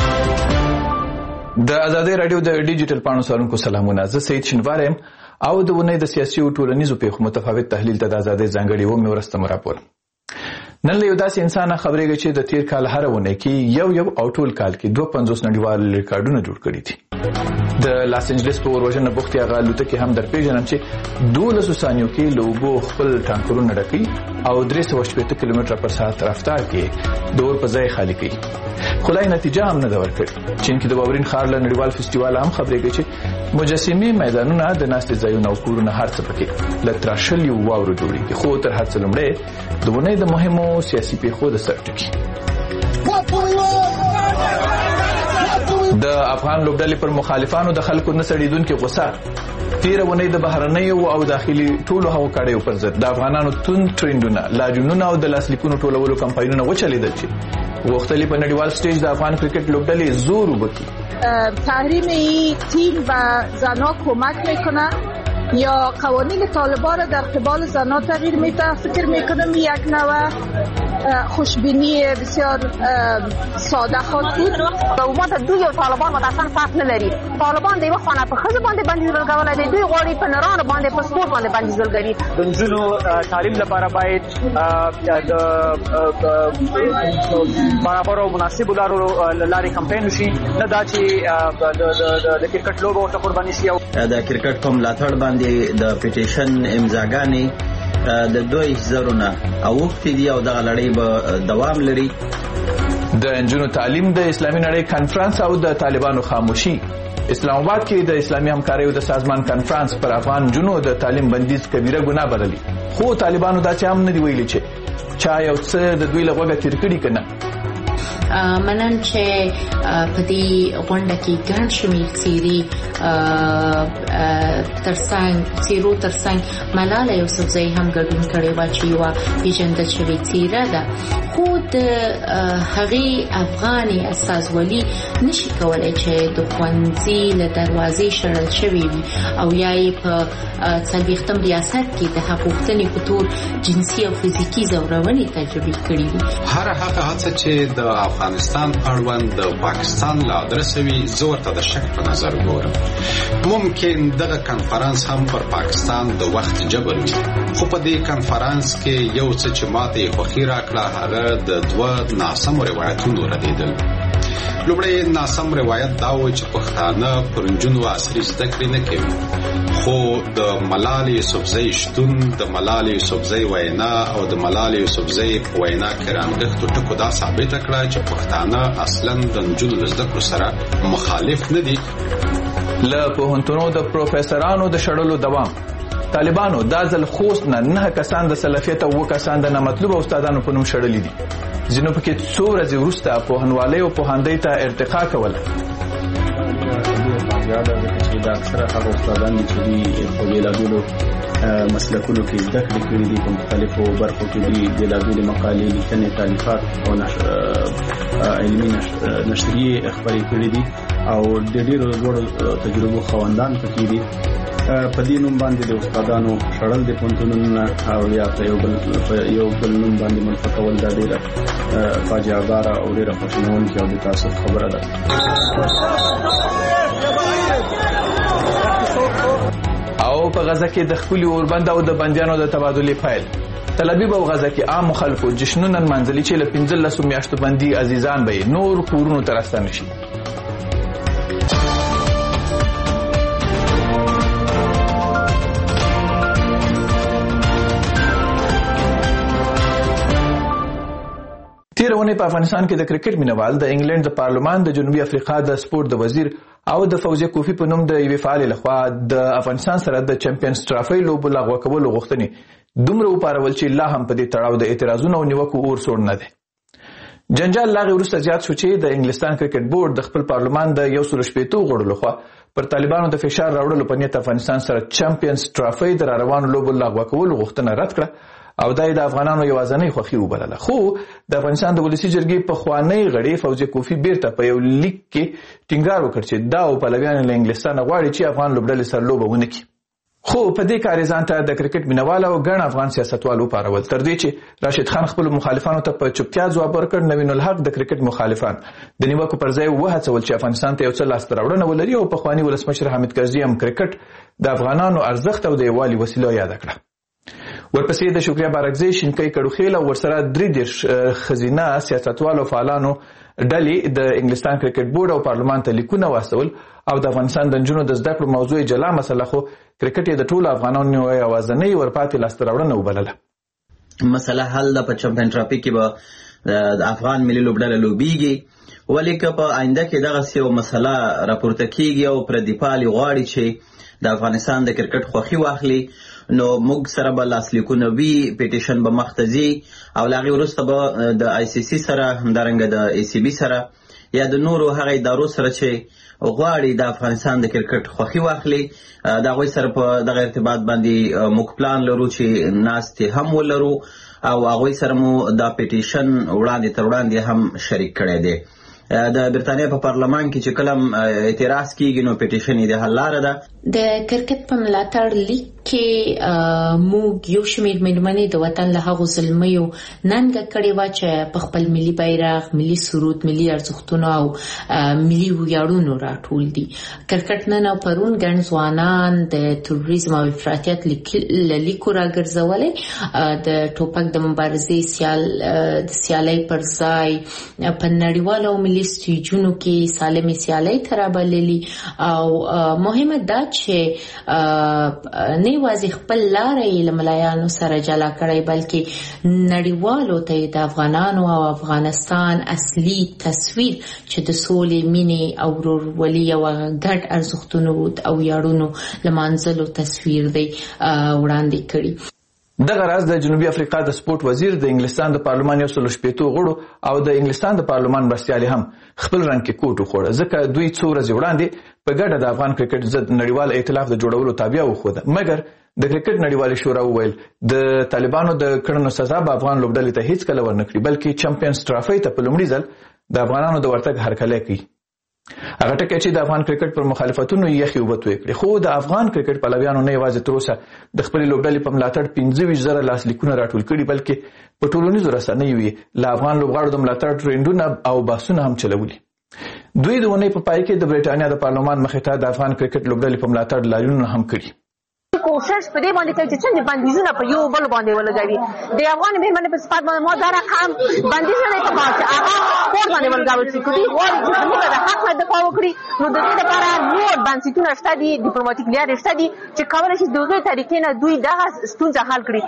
د ازادي رادیو د ډیجیټل پاڼو سره سلامونه. زه سید شنوارم او د ونې د سیاسي او ټولنیزو پیښو متفاوت تحلیل ته د ازادي ځانګړي و مې ورسته راپور. نن له یو داسې انسان خبرېږي چې د تیر کال هر ونه کې یو یو او ټول کال کې دوه پنځوس نړیوال ریکارډونه جوړ کړي دي. د لاس انجلس په وروژنه بوختي هغه لوټه کې هم در پیژنم چې دولس ثانیو کې لوبو خپل ټانکرونه ډکې او درې سوه شپېته کیلومتره پر ساعت رفتار کې دور په ځای خالی کوي. خدای نتیجه هم نه دا ورکړي. چین کې د باورین ښار له نړیوال فستیوال هم خبرېږي چې مجسمې میدانونه د ناستې ځایونه او کورونه هر څه پکې له تراشلي واورو جوړېږي. خو تر هر څه لومړی د ونې د مهمو سیاسي پیښو د سر ټکي. د افغان لوبډلې پر مخالفانو د خلکو نه سړېدونکې غوسه تیر ونې د بهرنیو او داخلي ټولو هغو کړیو پر ضد د افغانانو توند ټرینډونه لاجونونه او د لاسلیکونو ټولولو کمپاینونه وچلیدل چې غوښتلې په نړیوال سټیج د افغان کرکټ لوبډلې زور وبکي. تحریم این تیم و زنها کمک میکنه یا قوانین طالبان را در قبال زنها تغییر میده؟ فکر میکنم یک نوع خوشبینی بسیار ساده خود بود. حکومت دوی او طالبان متأسفانه فرق نداری. طالبان دیو خانه په خزه باندې بندیز لګولای دی، دوی غواړي په نرانو باندې په سپورت باندې بندیز لګړي. د نجونو تعلیم لپاره باید د برابر او مناسب لارو لارې کمپاین وشي، نه دا چې د کرکټ لوبو ته قرباني شي. د کرکټ په ملاتړ باندې د پټیشن امضاګانې د دوی زرونه او وخت دی او د لړۍ به دوام لري. د انجونو تعلیم د اسلامي نړۍ کانفرنس او د طالبانو خاموشي. اسلام آباد کې د اسلامي همکاریو د سازمان کانفرنس پر افغان جنو د تعلیم بندیز کبیره ګناه بللي. خو طالبانو دا چې هم نه دی ویلي چې چا یو څه د دوی له غوږه تیر کړي کنه. منن چې په دې غونډه کې ګڼ شمېر څیرې ترڅنګ څیرو ترڅنګ ملاله یوسفزۍ هم ګډون کړی و چې یوه پیژندل شوې څیره ده. خو د هغې افغانې استازولي نشي کولی چې د ښوونځي له دروازې شړل شوې وي او یا یې په څلوېښتم ریاست کې د حقوقتنې په تور جنسي او فزیکي ځورونې تجربې کړي وي. هر هغه هڅه چې د افغانستان اړوند د پاکستان له ادرسه وي زه ورته د شک په نظر ګورم. ممکن دغه کنفرانس هم پر پاکستان د وخت جبر وي، خو په دې کنفرانس کې یو څه چې ماته خوښي راکړه هغه د دوه ناسمو روایتونو ردېدل. لومړی ناسم روایت دا و چې پښتانه پر نجونو عصري زده کړې نه کوي، خو د ملالۍ یوسفزۍ شتون، د ملالۍ یوسفزۍ وینا او د ملالۍ یوسفزۍ په وینا کې رانغښتو ټکو دا ثابته کړه چې پښتانه اصلا د نجونو د زده کړو سره مخالف نه دي. له پوهنتونو د پروفیسورانو د شړلو دوام. طالبانو دا ځل خوست نه نه کسان د سلفیت او کسان د نامطلوب استادانو په نوم شړلي دي. ځینو پکې څو ورځې وروسته پوهنوالۍ او پوهاندۍ ته ارتقا کوله. زیاده ځکه چې د اکثره هغه استادان چې دي په بېلابېلو مسلکونو کې زده کړې کړي دي، په مختلفو برخو کې دي بېلابېلې مقالې، لیکنې، تالیفات او علمي نشریې خپرې کړي دي او د ډېرو لوړو تجربو خاوندان پکې دي. په دې نوم باندې د استادانو شړل د پوهنتونونو او یا په یو بل یو بل نوم باندې منتقول دا ډېره فاجعه باره او ډېره خواشینونکې او د تاسف خبره ده. او په غزه کې د ښکلي اوربند او د بندیانو د تبادلې پیل. تل ابیب او غزه کې عام مخالفو جشنونه منځلي چې له پنځلسو میاشتو بندي عزیزان به نور کورونو ته راستانه شي. تیرونه په افغانستان کې د کرکټ مینوال د انګلند د پارلمان د جنوبي افریقا د سپورت د وزیر او د فوزیه کوفی په نوم د یوې فعال لخوا د افغانستان سره د چمپیونز ټرافي لوبو لغوه کولو غوښتنې دومره وپارول چې لا هم په دې تړاو د اعتراضونو او نیوکو اور سوړ نه دی. جنجال لاغې وروسته زیات شو چې د انګلستان کرکټ بورډ د خپل پارلمان د یو سل شپېتو غړو لخوا پر طالبانو د فشار راوړلو په نیت افغانستان سره چمپیونز ټرافي د روانو لوبو لغوه کولو غوښتنه رد کړه او دای د افغانانو یوازنۍ خوښي وبلله. خو د افغانستان د ولسی جرګې په خوانی غړي فوزیه کوفی بیرته په یو لیک کې ټینګار وکړ چې دا او پلویان له انګلستان غواړي چې افغان لوبډلې سره لوبه ونه کړي. خو په دې کار ځان ته د کرکټ مینوال او ګڼ افغان سیاستوالو پارول تر دې چې راشد خان خپل مخالفانو ته په چوپتیا ځواب ورکړ. نوین الحق د کرکټ مخالفان د نیوکو پر ځای وهڅول چې افغانستان ته یو څه لاسته راوړنه ولري او په خوانی ولسمشر حامد کرزي هم کرکټ د افغانانو ارزښت او د یووالي وسیله یاد کړه. ورپسې د شکریا بارکزی شینکۍ کډوخیل او ورسره درې دېرش ښځینه سیاستوالو فعالانو ډلې د انګلستان کرکټ بورډ او پارلمان ته لیکونه واستول او د افغانستان د نجونو د زده کړو موضوع جلا مسله خو کرکټ د ټولو افغانانو یوازنۍ ورپاتې لاسته راوړنه وبلله. مسله حل د په چمپیون ټرافي کې به د افغان ملي لوبډله لوبیږي، ولې که په آینده کې دغسې یو مسله راپورته کیږي او پردي پالي غواړي چې د افغانستان د کرکټ خوښي واخلي نو موږ سره به لاسلیکونه وي، پیټیشن به مخته ځي او له هغې وروسته به د آی سی سی سره همدارنګه د ای سی بي سره یا د نورو هغه ادارو سره چې غواړي د افغانستان د کرکټ خوښي واخلي د هغوی سره په دغه ارتباط باندې موږ پلان لرو چې ناستې هم ولرو او هغوی سره مو دا پیټیشن وړاندې تر وړاندې هم شریک کړی دی. د برتانیا په پارلمان کې چې کلم اعتراض کیږي نو پیټیشن یې د حل لاره ده. د کرکټ په ملاتړ لیک کې موږ یو شمېر مېرمنې د وطن له هغو زلمیو ننګه کړې وه چې په خپل ملي بیرغ، ملي سرود، ملي ارزښتونو او ملي ویاړونو راټول دي. کرکټ نن او پرون ګڼ ځوانان د تروریزم او افراطیت له لیکو راګرځولی د ټوپک د مبارزې سیالۍ پر ځای په نړیوالو او ملي سټیجونو کې سالمې سیالۍ ته رابللي او مهمه دا چې نه یوازې خپل لاره یې له ملایانو سره جلا کړی بلکې نړیوالو ته د افغانانو او افغانستان اصلي تصویر چې د سولې، مینې او ورورولۍ او ګډ ارزښتونو او ویاړونو لمانځلو تصویر دی وړاندې کړي. دغه راز د جنوبي افریقا د سپورت وزیر د انګلستان د پارلمان یو سل شپېتو غړو او د انګلستان د پارلمان مرستیالي هم خپل رنګ کې کوټ وخوړه ځکه دوی څو ورځې وړاندې په ګډه د افغان کرکټ ضد نړیوال ائتلاف د جوړولو تابع وښوده. مګر د کرکټ نړیوالې شورا وویل د طالبانو د کړنو سزا به افغان لوبډلې ته هیڅ کله ورنکړي بلکې چمپیونز ټرافي ته په لومړي ځل د افغانانو د ورتګ هرکلی کوي. هغه ټکی چې د افغان کرکټ پر مخالفتونو یخي اوبه توی کړي. خو د افغان کرکټ پلویانو نه یوازې تر اوسه د خپلې لوبډلې په ملاتړ پنځه ویشت زره لاسلیکونه راټول کړي بلکې په ټولنیزو رسنیو یې له افغان لوبغاړو د ملاتړ ټرینډونه او بحثونه هم چلولي. دوی د اونۍ په پای کې د برېټانیا د پارلمان مخې ته د افغان کرکټ لوبډلې په ملاتړ لاریونونه هم کړي. کوشش په دې باندې کوي چې څنګه بندیزونه په یو بل باندې ولګوي. د افغان مېرمنې په صفات باندې ما دا رقم بندیزونه په باسي هغه کور باندې ولګول شي. کوي غواړي چې موږ د حق دفاع وکړي نو د دې لپاره نور بنسټونه شته دي، ډیپلوماټیک لارې شته دي چې کولای شي دغه طریقې نه دوی دغه ستونزه حل کړي.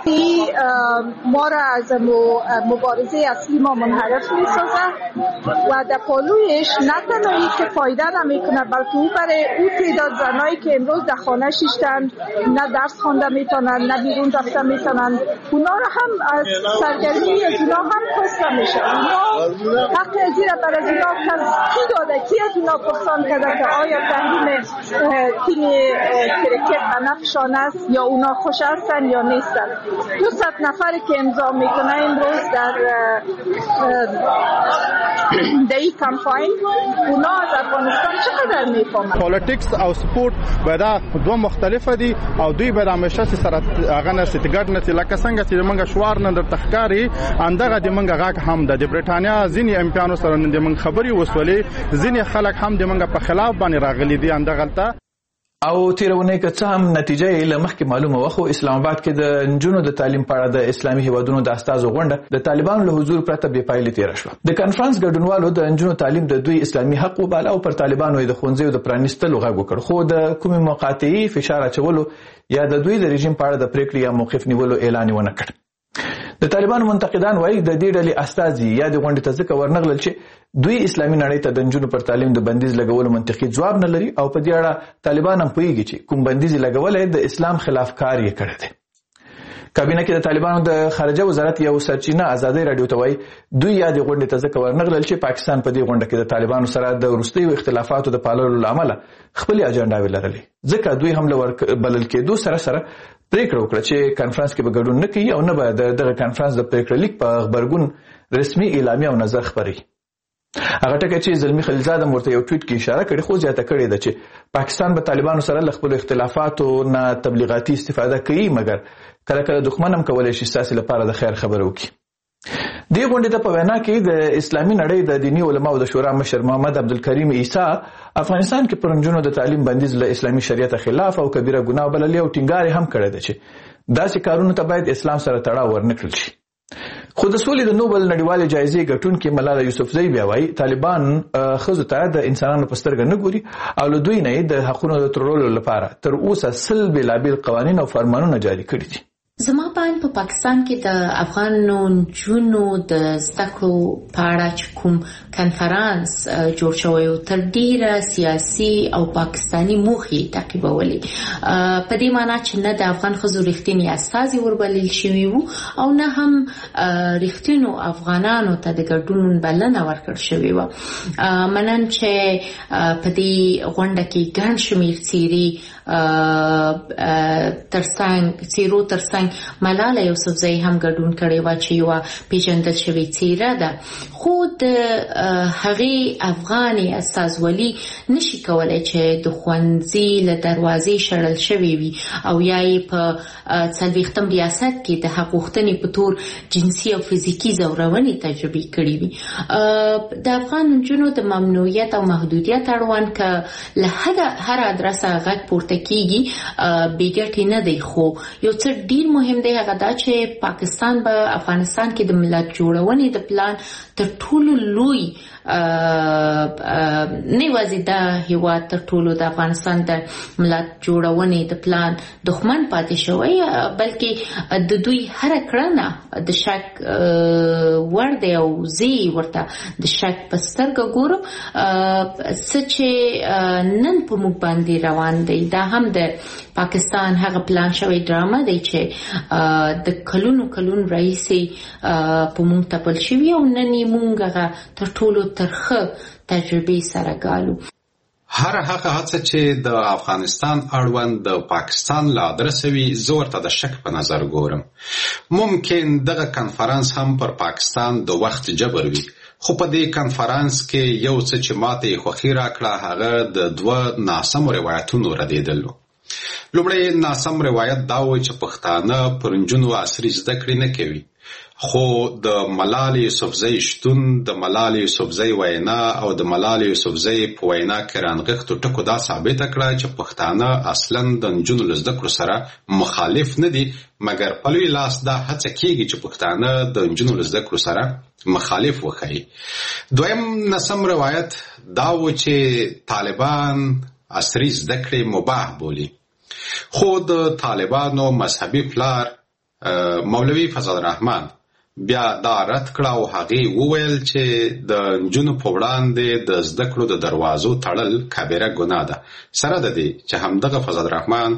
ما را از مبارزه اصلی ما منحرف می‌سازه و در پالویش نه تنهایی که فایده نمی‌کنه بلکه او برای او تعداد زنایی که امروز در خانه شیشتن نه درس خوانده میتونن، نه بیرون رفته میتونن. اونا رو هم از سرگرمی از اونا هم کاسته میشه. اونا حق ازیره بر از اونا کس کی داده؟ کی از اونا پرسان کرده که آیا تحریم تیم کرکت بنفشان است یا اونا خوش هستن یا نیستن؟ دو ست نفری که امضا میکنه امروز در در این کمپاین، اونا از افغانستان چقدر میفهمن؟ پالیټکس او سپورت باید دوه مختلفه دي او دوی باید همیشه سره هغه نه ستګړ نه لکه څنګه چې موږ شوار نه در تخکاری اندغه د موږ غاک هم د برېټانیا ځینی امپیانو سره د موږ خبري وسولې ځینی خلک هم د موږ په خلاف باندې راغلي دي اندغلته. او تیرونه که څه هم نتیجه یې لمخکې معلومه وخو اسلام آباد کې د نجونو د تعلیم په اړه د اسلامي هیوادونو د استازو غونډه د طالبانو له حضور پرته بې پایلې تیر شوه. د کانفرنس ګډونوالو د نجونو تعلیم د دوی اسلامي حق وباله او پر طالبانو د ښوونځیو د پرانیستلو غږ وکړ، خو د کومې مقاطعي فشار اچولو یا د دوی د رژیم په اړه د پریکړې یا موقف نیولو اعلان ونه کړ. د طالبانو منتقدان وایي د دې ډلې استازي یا د غونډې ته ځکه ورنغلل چې دوی اسلامي نړۍ ته د نجونو پر تعلیم د بندیز لګولو منطقي ځواب نه لري او په دې اړه طالبان هم پوهیږي چې کوم بندیز لګولای د اسلام خلاف کار یې کړی دی. کابینه کې د طالبانو د خارجه وزارت یو سرچینه آزادۍ رادیو ته وایي دوی یا د غونډې ته ځکه ورنغلل چې پاکستان په دې غونډه کې د طالبانو سره د وروستیو اختلافاتو د پاللو له امله خپلې اجنډاوې لرلې، ځکه دوی هم له بلل کېدو سره سره پریکړه وکړه چې کانفرنس کې به ګډون نه کوي او نه به دغه کانفرنس د پریکړې لیک په خبرګون رسمي اعلامیه او نظر خبري. هغه ټکی چې زلمی خلیلزاده مرته یو ټویټ کې اشاره کړې خو زیاته کړې ده چې پاکستان به طالبانو سره له خپلو اختلافاتو نه تبلیغاتي استفاده کوي، مګر کله کله دښمن هم کولی شي ستاسې لپاره د خیر خبره وکړي. دې غونډې ته په وینا کې د اسلامي نړۍ د دیني علماو د شورا مشر محمد عبدالکریم عیسی افغانستان کې پر نجونو د تعلیم بندیز له اسلامي شریعت خلاف او کبیره ګناه بللې او ټینګار هم کړی ده چې داسې کارونو ته باید اسلام سره تړاو ورنکړل شي. خو د سولې د نوبل نړیوالې جایزې ګټونکې ملاله یوسفزۍ بیا وایي طالبان ښځو ته د انسانانو په سترګه نه ګوري او له دوی نه د حقونو د ترلولو لپاره تر اوسه سل بېلابېل قوانین او فرمانونه جاري کړي دي. زما باندې په پاکستان کې د افغان نجونو د زده کړو په اړه چې کوم کنفرانس جوړ شوی و تر ډیره سیاسي او پاکستاني موخې تعقیبولې، په دې معنی چې نه د افغان ښځو رښتینی استازي وربلل شوي وو او نه هم رښتینو افغانانو ته د ګډون بلنه ورکړل شوې وه. منن چې په دې غونډه کې ګڼ شمېر څیرې ترڅنګ څیرو ترڅنګ ملاله یوسفزۍ هم ګډون کړی و چې یوه پیژندل شوې څیره ده، خو د هغې افغانې استازولي نشي کولی چې د ښوونځي له دروازې شړل شوې وي او یا یې په څلوېښتم ریاست کې د حق غوښتنې په تور جنسي او فزیکي ځورونې تجربې کړې وي. د افغان نجونو د ممنوعیت او محدودیت اړوند که له هر ادرسه غږ پورته کیږي بې ګټې نه دی، خو یو څه ډیر مهم دی هغه دا چې پاکستان به افغانستان کې د ملت جوړونې د پلان تر ټولو لوی نه یوازې دا هیواد تر ټولو د افغانستان د ملت جوړونې د پلان دښمن پاتې شوی، بلکې د دوی هره کړنه د شک وړ دی او زه ورته د شک په سترګه ګورم. څه چې نن په موږ باندې روان دی دا هم د پاکستان هغه پلان شوی ډرامه دی چې د کلونو کلونو راهیسې په موږ تپل شوي او نن یې موږ هغه تر ټولو ترخه تجربې سره ګالو. هر هغه هڅه چې د افغانستان اړوند د پاکستان له ادرسه وي زه ورته د شک په نظر ګورم. ممکن دغه کنفرانس هم پر پاکستان د وخت جبر وي، خو په دې کنفرانس کې یو څه چې ماته خوښي راکړه هغه د دوه ناسمو روایتونو ردېدل. لومړی ناسم روایت دا و چې پښتانه پر نجونو عصري زده کړې نه کوي، خو د ملالې یوسفزۍ شتون، د ملالې یوسفزۍ وینا او د ملالې یوسفزۍ په وینا کې رانغښتو ټکو دا ثابته کړه چې پښتانه اصلا د نجونو له زده کړو سره مخالف نه دي، مګر په لوی لاس دا هڅه کېږي چې پښتانه د نجونو له زده کړو سره مخالف وښيي. دویم ناسم روایت دا و چې طالبان عصري زده کړې مباح بولي، خو د طالبانو مذهبي پلار مولوي فضل الرحمن بیا دا رد کړه او هغې وویل چې د نجونو په وړاندې د زده کړو د دروازو تړل کبیره ګناه ده. سره د دې چې همدغه فضل الرحمن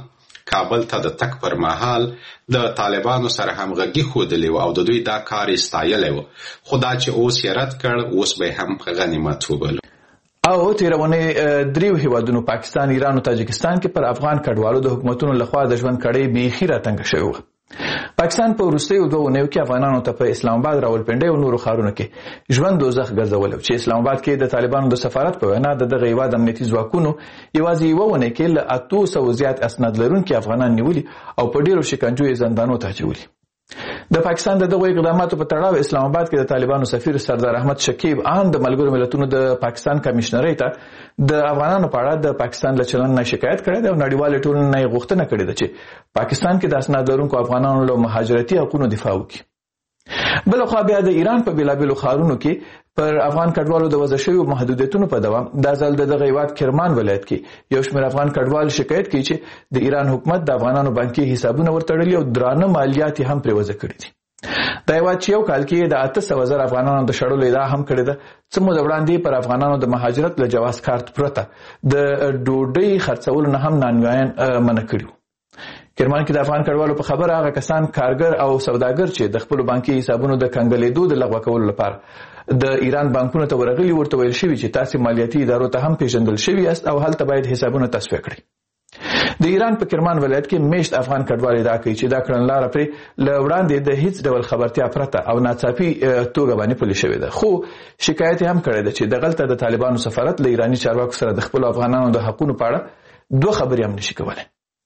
کابل ته د تک پر مهال د طالبانو سره همغږي ښودلې و او د دوی دا کار یې ستایلی و، خو دا چې اوس یې رد کړ اوس به هم غنیمت وبلو. او تیرونې دریو هیوادونو پاکستان، ایران او تاجکستان کې پر افغان کډوالو د حکومتونو لخوا د ژوند کړۍ بیخي راټنګه شوې وه. پاکستان په وروستیو دوه اونیو کې افغانانو ته په اسلام آباد، راولپنډۍ او نورو ښارونو کې ژوند دوزخ ګرځولی چې اسلام آباد کې د طالبانو د سفارت په وینا د دغه هیواد امنیتي ځواکونو یوازې یوه اونۍ کې له اتو سوو زیات اسناد لرونکي افغانان نیولي او په ډېرو شکنجو یې زندانونو ته اچولي. د پاکستان د دغو اقداماتو په تړاو اسلام آباد کې د طالبانو سفیر سردار احمد شکیب ان د ملګرو ملتونو د پاکستان کمشنرۍ ته د افغانانو په اړه د پاکستان له چلند نه شکایت کړی دی او نړیوالې ټولنې نه یې غوښتنه کړې ده چې پاکستان کې د اسناد لرونکو افغانانو له مهاجرتي حقونو دفاع وکړي. بلخوا بیا د ایران په بیلابیلو ښارونو کې پر افغان کډوالو د وضع شویو محدودیتونو په دوام دا ځل د دغه هیواد کرمان ولایت کې یو شمېر افغان کډوال شکایت کوي چې د ایران حکومت د افغانانو بانکي حسابونه ورتړلي او درانه مالیات هم پرې وضع کړي دي. دا هیواد چې یو کال کې د اته سوه زره افغانانو د شړلو ادعا هم کړې ده. څه موده وړاندې پر افغانانو د مهاجرت له جواز کارت پرته د ډوډۍ خرڅولو نه هم نانوایان منع کړي وو. کرمان کې د افغان کډوالو په خبره هغه کسان کارګر او سوداګر چې د خپلو بانکي حسابونو د کنګلېدو د لغوه کولو لپاره د ایران بانکونو ته ورغلي ورته ویل شوي چې تاسې مالیاتي ادارو ته هم پیژندل شوي یاست او هلته باید حسابونه تصفیه کړئ. د ایران په کرمان ولایت کې میشت افغان کډوال ادعا کوي چې دا کړنلاره پرې له وړاندې د هیڅ ډول خبرتیا پرته او ناڅاپي توګه باندې پلي شوې ده، خو شکایت هم کړی ده چې دغلته د طالبانو سفارت له ایراني چارواکو سره د خپلو افغانانو د حقونو په اړه دوه خبرې هم نشي کولی.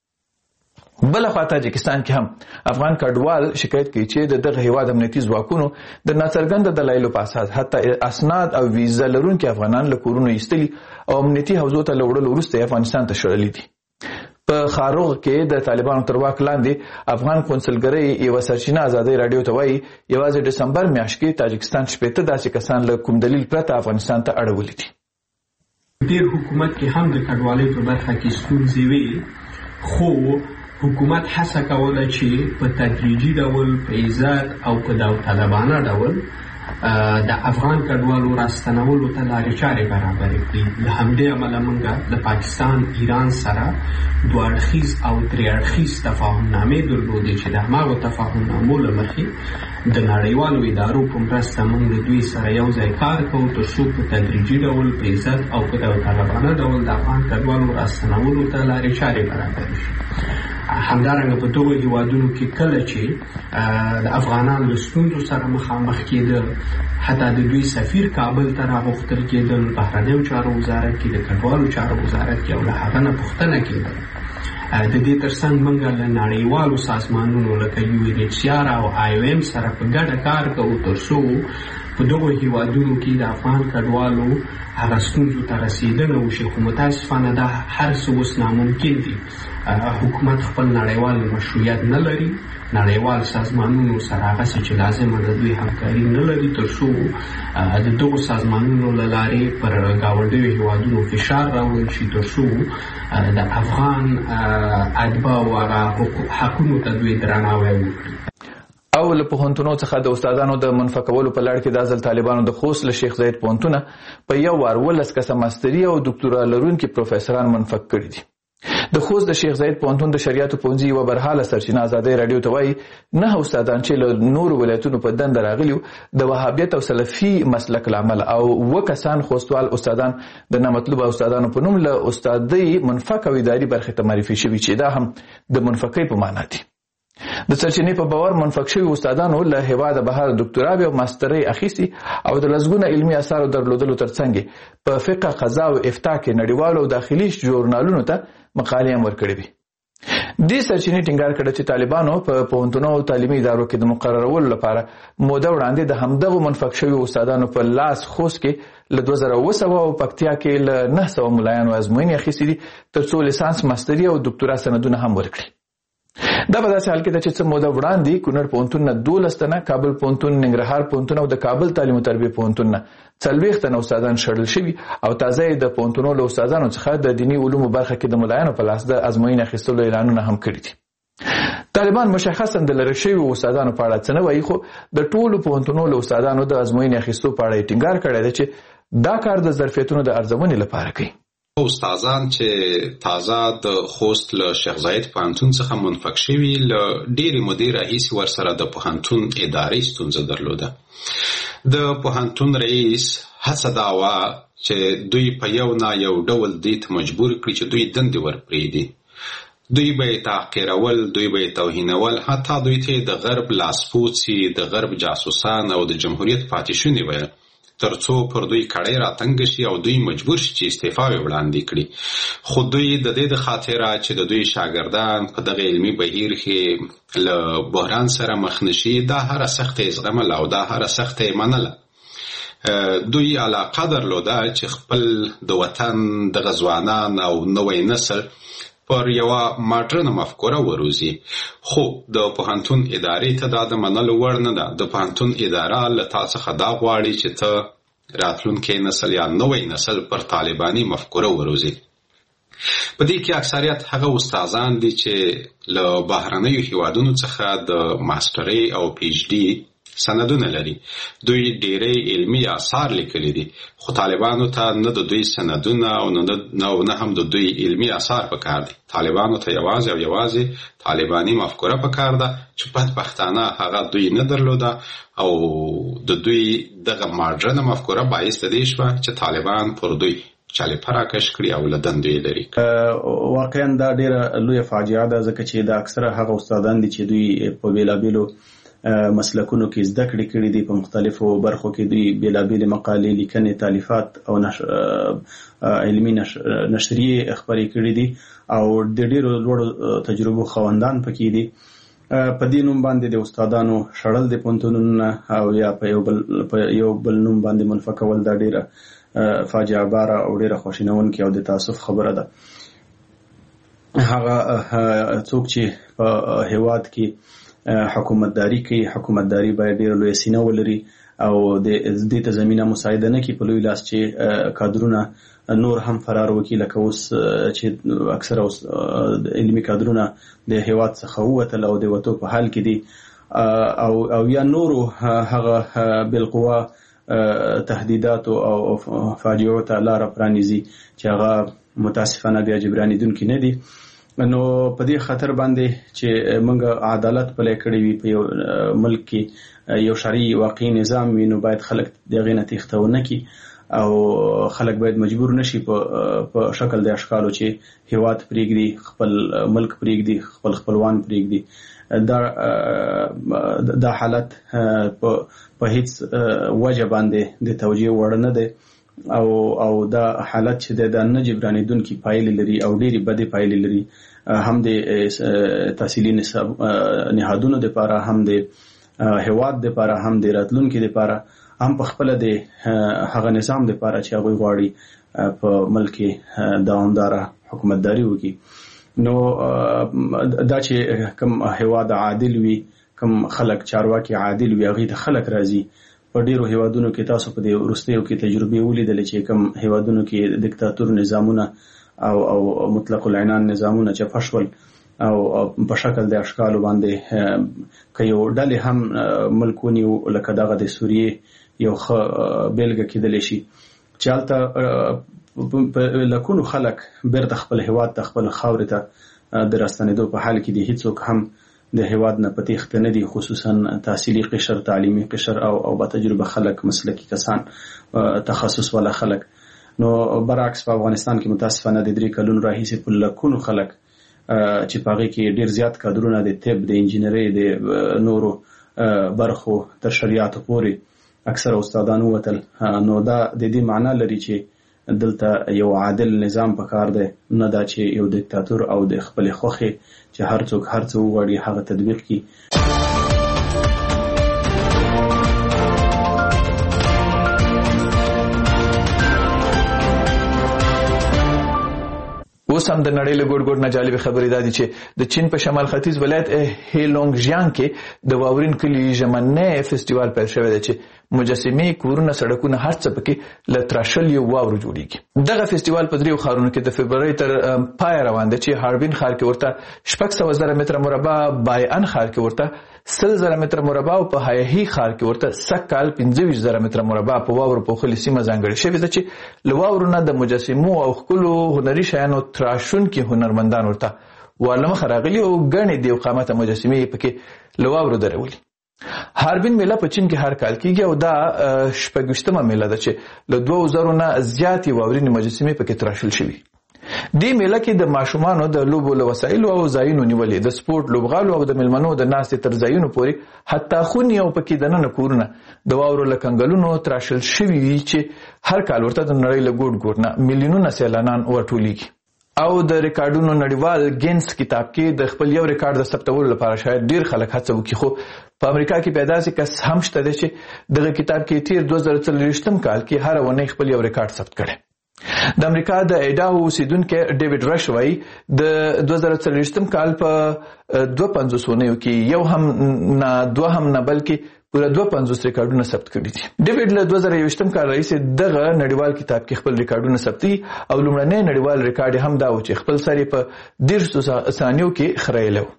بلخوا تاجکستان کې هم افغان کډوال شکایت کوي چې د دغه هیواد امنیتي ځواکونو د ناڅرګنده دلایلو په اساس حتی اسناد او ویزا لرونکي افغانان له کورونو ایستلي او امنیتي حوزو ته له وړلو وروسته افغانستان ته شړلي دي. په خاروغ کې د طالبانو تر واک لاندې افغان قونسلګرۍ یوه سرچینه ازادۍ راډیو ته وایي یوازې ډسمبر میاشت کې تاجکستان شپېته داسې کسان له کوم دلیل پرته افغانستان ته اړولي دي. ډېر حکومت کې هم د کډوالۍ په برخه کې ستونزې وي، خو حکومت هڅه کوله چې په تدریجي ډول په عزت او په داوطلبانه ډول د افغان کډوالو راستنولو ته لارې چارې برابرې کړي. له همدې امله موږ د پاکستان ایران سره دوه اړخیز او درې اړخیز تفاهمنامې درلودې چې د هماغو تفاهمنامو له مخې د نړیوالو ادارو په مرسته موږ د دوی سره یو ځای کار کوو تر څو په تدریجي ډول په عزت او په داوطلبانه ډول د افغان کډوالو راستنولو ته لارې چارې برابرې شي. همدارنګه په دغو هیوادونو کې کله چې د افغانانو له ستونزو سره مخامخ کېدل، حتی د دوی سفیر کابل ته راغوښتل کېدل، بهرنیو چارو وزارت کې د کډوالو چارو وزارت کې او له هغه نه پوښتنه کېدل. د دې ترڅنګ موږ له نړیوالو سازمانونو لکه یو این ایچ سی آر او آی او ایم سره په ګډه کار کوو تر څو په دغو هیوادونو کې د افغان کډوالو هغه ستونزو ته رسېدنه وشي. خو متاسفانه دا هر څه اوس ناممکن دي. حکومت خپل نړیوال مشروعیت نه لري، نړیوال سازمانونو سره هغسې چې لازمه د دوی همکاري نه لري تر څو د دغو سازمانونو له لارې پر ګاونډیو هیوادونو فشار راوړل شي تر څو د افغان اتباع او هغه حقونو ته دوی درناوی وکړي. او له پوهنتونو څخه د استادانو د منفع کولو په لړ کې د ځل طالبانو د خوست له شیخ زاید پوهنتونه په یو وار ولس کسه ماستري او ډاکټورا لرونکي پروفیسوران منفع کړي دي. د خوست د شیخ زاید پوهنتون د شریعتو پوهنځي یوه برحاله سرچینه ازادۍ راډیو ته وایي نه استادان چې له نورو ولایتونو په دنده راغلي د وهابیت او سلفي مسلک له امله او اووه کسان خوستوال استادان د نامطلوبه استادانو په نوم له استادۍ منفق او اداري برخې ته معرفي شوي چې دا هم د منفقۍ په معنا دي. د سرچینې په باور منفق شوي استادانو له هیواده بهر ډاکټراوې او ماسترۍ اخیستي او د لسګونه علمي اثارو درلودلو ترڅنګ په فقه، قضا او افتاء کې نړیوالو او داخلي ژورنالونو ته مقالې هم ورکړې وي. دې سرچینې ټینګار کړه چې طالبانو په پوهنتونو او تعلیمي ادارو کې د مقررولو لپاره موده وړاندې د همدغو منفق شوي استادانو په لاس خوست کې له دوه زره اووه سوه او پکتیا کې له نهه سوه ملایانو ازموینې اخیستې دي تر څو لیسانس، ماستري او ډاکټورا سندونه هم ورکړي. دا په داسې حال کې ده چې څه موده وړاندې کونړ پوهنتون نه دولس تنه، کابل پوهنتون، ننګرهار پوهنتون او د کابل تعلیم او تربیه پوهنتون نه څلوېښت تنه استادان شړل شوي او تازه یې د پوهنتونو له استادانو څخه د دیني علومو برخه کې د ملایانو په لاس د ازموینې اخیستلو اعلانونه هم کړي دي. طالبان مشخصا د لرې شویو استادانو په اړه څه نه وایي، خو د ټولو پوهنتونو له استادانو د ازموینې اخیستو په اړه یې ټینګار کړی دی چې دا کار د ظرفیتونو د ارزونې لپاره کوي. استادان چې تازه د خوست له شیخ زاید پوهنتون څخه منفک شوي له ډېرې مودې راهیسې ورسره د پوهنتون ادارې ستونزه درلوده. د پوهنتون رئیس هڅه دا وه چې دوی په یو نه یو ډول دې ته مجبور کړي چې دوی دندې ورپرېږدي. دوی به یې تحقیرول، دوی به یې توهینول، حتی دوی ته د غرب لاسپوڅي، د غرب جاسوسان او د جمهوریت پاتې شونې ویل، تر څو پر دوی کړۍ راتنګ شي او دوی مجبور شي چې استعفا یې وړاندې کړي. خو دوی د دې د خاطره چې د دوی شاګردان په دغه علمي بهیر کې له بحران سره مخ نشي، دا هره سخته یې زغمله او دا هره سخته یې منله. دوی علاقه درلوده چې خپل د وطن دغه ځوانان او نوی نسل پر یوه ماډرنه مفکوره وروزي. خو د پوهنتون ادارې ته دا د منلو وړ نه ده. د پوهنتون اداره له تا څخه دا غواړي چې ته راتلونکی نسل یا نوی نسل پر طالباني مفکوره وروزي. په دې کې اکثریت هغه استادان دي چې له بهرنیو هیوادونو څخه د ماسترۍ او پی ایچ ډي سندونه لري. دوی ډېری علمي آثار لیکلي دي، خو طالبانو ته نه د دوی سندونه او نه هم د دوی علمي آثار پکار دي. طالبانو ته یوازې او یوازې طالباني مفکوره پکار ده چې بدبختانه هغه دوی نه درلوده او د دوی دغه ماډرنه مفکوره باعث د دې شوه چې طالبان پر دوی چالې پراکش کړي او له دندو یې لري. واقعا دا ډېره لویه فاجعه ده، ځکه چې د اکثره هغه استادان دي چې دوی په بېلابېلو مسلکونو کې زده کړې کړې دي، په مختلفو برخو کې دوی بېلابېلې مقالې، لیکنې، تالیفات او علمي نشریې خپرې کړې دي او د ډېرو لوړو تجربو خاوندان پکې دي. په دې نوم باندې د استادانو شړل د پوهنتونونو او یا په یو بل په یو بل نوم باندې منفکول دا ډېره فاجعه باره او ډېره خواشینونکې او د تاسف خبره ده. هغه څوک چې په هېواد کې حکومتداري کوي، حکومتداري باید ډېره لویه سینه ولري او د دې ته زمینه مساعده نه کړي په لوی لاس چې کادرونه نور هم فرار وکړي، لکه اوس چې اکثره علمي کادرونه د هېواد څخه ووتل او د وتو په حال کې دي او او یا نورو هغه بالقوه تهدیداتو او فاجعو ته لاره پرانیزي چې هغه متاسفانه بیا جبرانېدونکي نه دي. نو په دې خطر باندې چې موږ عدالت پلی کړی وي په یو ملک کې یو شرعي واقعي نظام وي، نو باید خلک د هغې نه تېښته ونه کړي او خلک باید مجبور نشي په شکل د اشکالو چې هېواد پرېږدي، خپل ملک پرېږدي، خپل خپلوان پرېږدي. دا دا حالت په هیڅ وجه باندې د توجیه وړ نه دی او او دا حالت چې د نه جبرانېدونکي پایلې لري او ډېرې بدې پایلې لري، هم د تحصیلي نهادونو دپاره، هم د هېواد دپاره، هم د راتلونکي دپاره، هم په خپله د هغه نظام دپاره چې هغوی غواړي په ملک کې دوامداره حکومتداري وکړي. نو دا چې کوم هېواد عادل وي، کوم خلک چارواکي عادل وي، هغې ته خلک راځي. په ډېرو هېوادونو کې تاسو په دې وروستیو کې تجربې ولیدلې چې کوم هېوادونو کې دیکتاتور نظامونه او او مطلق العنان نظامونه چپه شول او په شکل د اشکالو باندې که یو ډلې هم ملک ونیو، لکه دغه د سوریې یو ښه بېلګه کېدلی شي چې هلته لکونو خلک بیرته خپل هېواد ته، خپل خاورې ته د راستنېدو په حال کې دي. هېڅوک هم د هېواد نه په تېښته نه دي، خصوصا تحصیلي قشر، تعلیمي قشر او او با تجربه خلک، مسلکي کسان، تخصص والا خلک. نو برعکس په افغانستان کې متاسفانه د درې کلونو راهیسې په لکونو خلک چې په هغې کې ډېر زیات کادرونه د طب، د انجینرۍ، د نورو برخو تر شریعاتو پورې اکثره استادان ووتل. نو دا د دې معنا لري چې دلته یو عادل نظام پکار دی، نه دا چې یو دیکتاتور او د خپلې خوښې چې هر څوک هر څه وغواړي هغه تطبیق کړي. اوس هم د نړۍ له ګوټ ګوټ نه جالب خبرې دا دي چې د چین په شمال ختیځ ولایت هیلونګژیانګ کې د واورین کلي ژمنې فستیوال پیل شوی دی چې مجسمې کورونه سړکونه هر څه پکې له تراشل یو واورو جوړیږي. دغه فستیوال په دریو ښارونو کې د فبرवरी تر پای روان دی چې هاربین ښار کې ورته شپږ سوه زره متره مربع، بایان ښار کې ورته سل زره متره مربع او په هایهی ښار کې ورته سږ کال پنځه ویشت زره متره مربع په واورو پوښلې سیمه ځانګړې شوې ده چې له واورو نه د مجسمو او ښکلو هنري شیانو تراشونکي هنرمندان ورته واله مخه راغلي او ګڼې دیو قامته مجسمې پکې له واورو درولي. هاربین میله په چین کې هر کال کیږي او دا شپږویشتمه میله ده چې له دوه زرو نه زیاتې واورینې مجسمې پکې تراشل شوي. دې میله کې د ماشومانو د لوبو له وسایلو او ځایونو نیولې، د سپورت لوبغالو او د مېلمنو د ناستې تر ځایونو پورې حتی خونې او پکې دننه کورونه د واورو له کنګلونو تراشل شوي وي چې هر کال ورته د نړۍ له ګوټ ګوټ نه میلیونونه سیلانان ورټولېږي. او د ریکارډونو نړیوال ګینس کتاب کې د خپل یو ریکارډ د ثبتولو لپاره شاید ډیر خلک هڅه وکړي، خو په امریکا کې پیدا سي کس هم شته دی چې دغه کتاب کې تیر دوه زره څلوېښتم کال کې هر ونه خپل یو ریکارډ ثبت کړي. د امریکا د ایډاهو اوسیدونکي ډیوډ رش وایي د دوه زره څلوېښتم کال په دوه پنځوسونیو کې یو هم نه دوه هم نه بلکې پوره دوه پنځوس ریکارډونه ثبت کړي دي. ډیوډ له دوه زره یوویشتم کال راهیسې دغه نړیوال کتاب کې خپل ریکارډونه ثبتي او لومړنی نړیوال ریکارډ هم دا و چې خپل سر یې په دېرشو ثانیو کې خریلی و.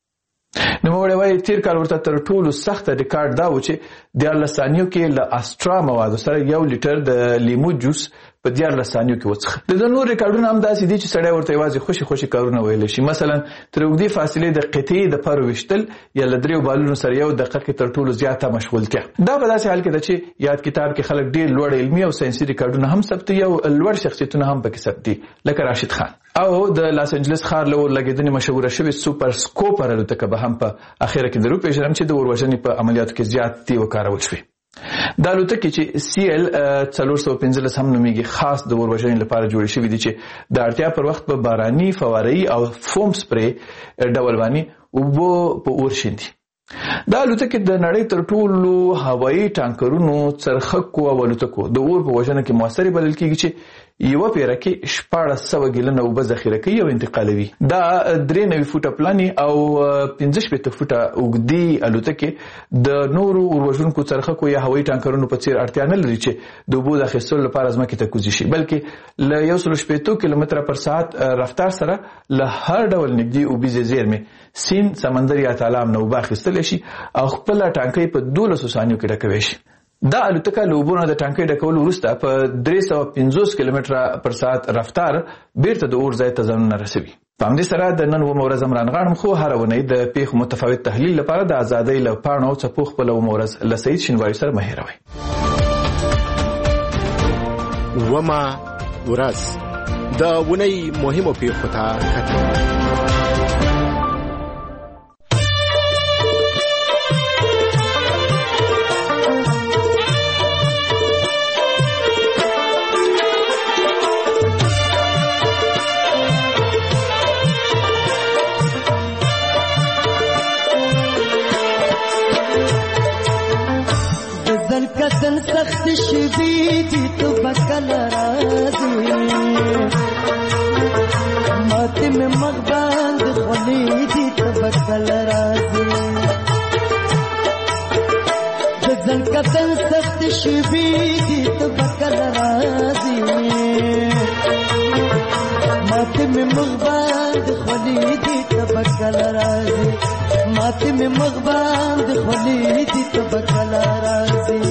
نوموړی وایي تیر کال ورته تر ټولو سخته ریکارډ دا و چې دیارلس ثانیو کې له اسټرا موادو سره یو لیټر د لیمو جوس په دیارلس ثانیو کې وڅښه. د نور ریکارډونه هم داسې دي چې سړی ورته یوازې خوشي خوشي کارونه ویلی شي، مثلا تر اوږدې فاصلې د قطعې د پرو ویشتل یا له دریو بالونو سره یو دقیقې تر ټولو زیاته مشغولتیا. دا په داسې حال کې ده چې یاد کتاب کې خلک ډېر لوړ علمي او ساینسي ریکارډونه هم ثبتوي او لوړ شخصیتونه هم پکې ثبتي، لکه راشد خان. او د لاس انجلس ښار له اورلګېدنې مشهوره شوې سوپر سکوپر الوتکه به هم په اخره کې درو پیژنم چې د اوروژنې په عملیاتو کې زیاتې وکارول شوې. دا الوتکې چې سی ال څلور سوه پنځلس هم نومیږي خاص د اوروژنې لپاره جوړې شوې دي چې د اړتیا پر وخت په باراني فواره‌يي او فوم سپری ډول باندې اوبه په اور شیندي. دا الوتکې د نړۍ تر ټولو هوایي ټانکرونو څرخکو او الوتکو د اور په وژنه کې موثرې بلل کېږي چې یوه پیره کې شپاړس سوه ګیلنه اوبه ذخیره کوي او انتقالوي. دا درې نوي فوټه پلنې او پنځه شپېته فوټه اوږدې الوتکې د نورو اوروژونکو څرخکو یا هوایي ټانکرونو په څېر اړتیا نه لري چې د اوبو د اخیستلو لپاره ځمکې ته کوزې شي، بلکې له یو سلو شپېتو کیلومتره پر ساعت رفتار سره له هر ډول نږدې اوبیزې زیرمې سیند، سمندر یا تالاب نه اوبه اخیستلی شي او خپله ټانکۍ په دولسو ثانیو کې ډکوی شي. دا الوتکه له اوبو نه د ټانکۍ ډکولو وروسته په درې سوه پنځوس کیلومتره پر ساعت رفتار بیرته د اور ځای ته ځانونه رسوي. په همدې سره د نن اوومه ورځ هم رانغاړم، خو هره اونۍ د پیښو متفاوت تحلیل لپاره د ازادۍ له پاڼو او څپو خپله اوومه ورځ له سعید شینواري سره مه هېروئ. اوومه ورځ د اونۍ مهمو پیښو ته کتل. کتن سخت شوی دی تو بکل راضی ماتی میں مغباند خولی دی تو بکل راضی دزن کتن سخت شوی دی تو بکل راضی ماتی میں مغباند خولی دی تو بکل راضی ماتی میں مغباند خولی دی تو بکل راضی.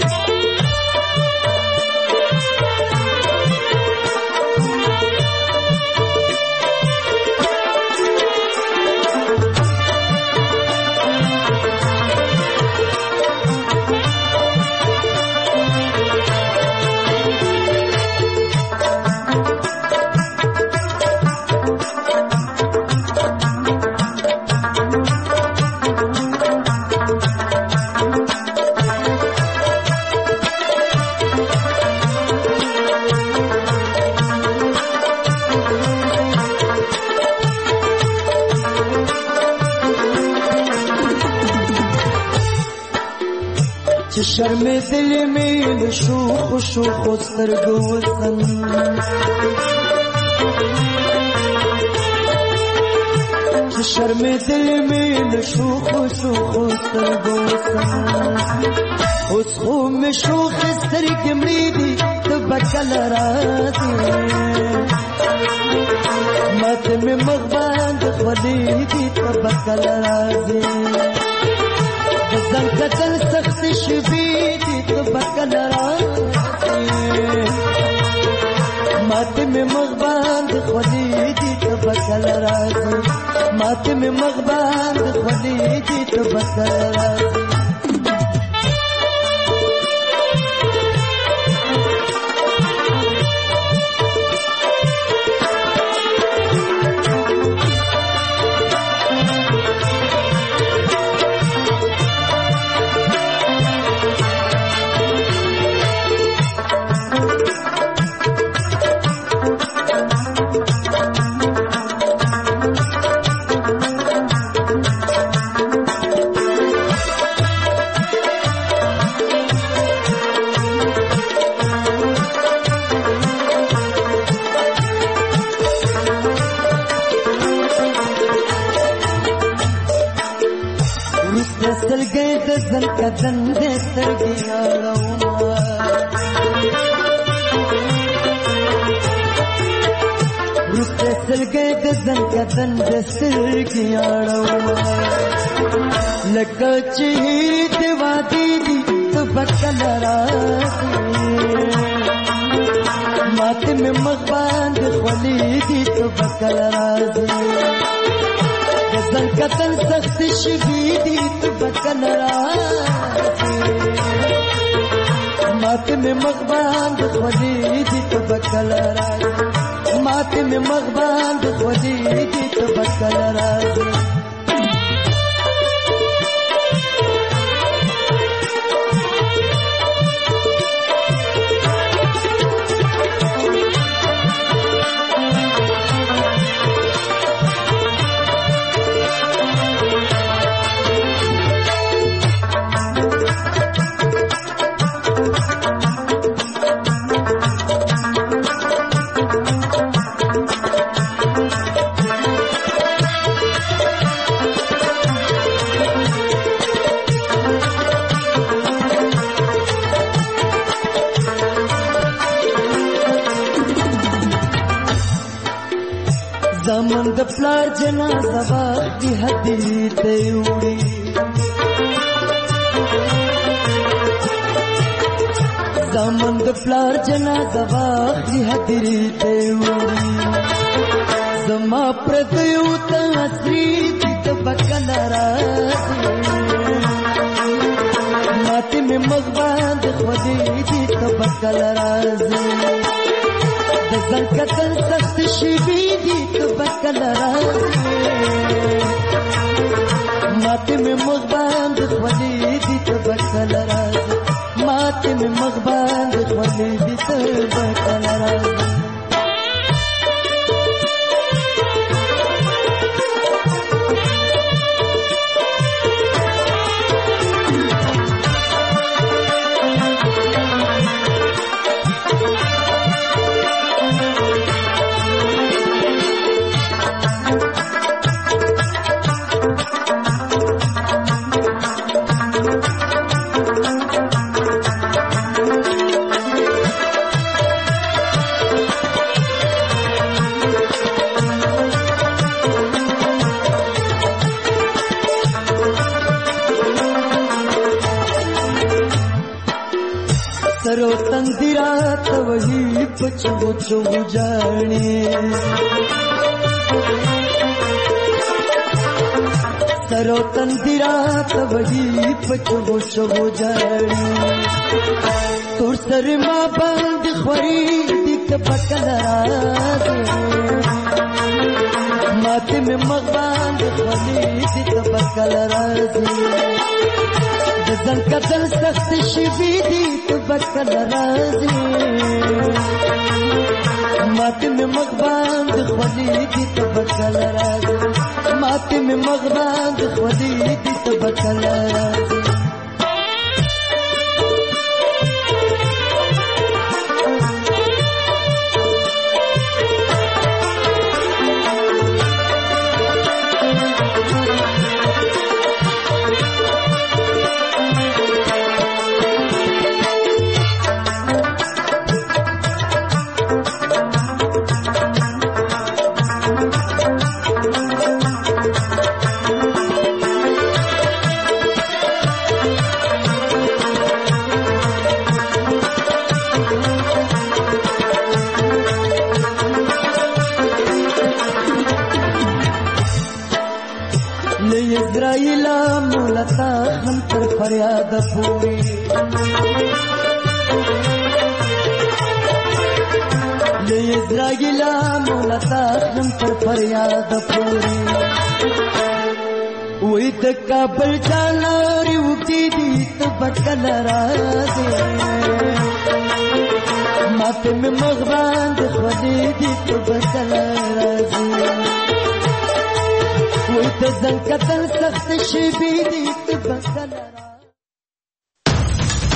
شرم دل میں شوخ شوخ سترګو وسن شرمې دل مې نشوخ شوخ سترګو سم اوس خو مې شوخ سترګې مړې دي ته به کله راځې ماته مې مخ باندې خولې دي ته به کله راځې د ځان کتل سختې شوې دي ته به کله راځې ماته مې مخ باندې خولې دي ته به کله راځې ماته مې مخ باندې خولې دي ته به کله راځې کدن دې سترګې اړوما روسته سترګې کدن کدن دې سترګې اړوما لکه چې دې وادي دي ته بکل راځي ماته مې مخ باندې خولې دي ته بکل راځي ځان کتل سخت شوي دي ته بکل راځي ماته مې مخ باندې خولې دي ته بکل راځي ماته مې مخ باندې خولې دي ته بکل راځي زمن د پلار جنازه باندې هدي ته وړي زمن د پلار جنازه باندې هدي ته وړي زما پر دیو ته اسری ته بکل راځي ماته مې مخ باندې خودي دي ته بکل راځي ځان کتل سخت شوي دي ته بکل راځي ماته مې مخ باندې خولې دي ته بکل راځي ماته مې مخ باندې خولې دي ته بکل راځي सरो तंदिरा तो वही पचो चो जाने सरो तंदिरा तो वही पचो चो जाने तुर सर माँ बंद खोरी दिख बकल माथे में मगबांद खोली दिख बकल ځان کتل سخت شوي دي ته بکل راځي ماته مې مخ باندې خولې دي ته بکل راځي ماته مې مخ باندې خولې دي ته بکل راځي فریاد پوری له اسرائیل مولتا خم تر فریاد پوری وې د کابل جالاري وکړي دي ته بکل راځي ماته مې مغبان د خولې دي ته بکل راځي وې د ځن کتل سخت شي بي دي ته بکل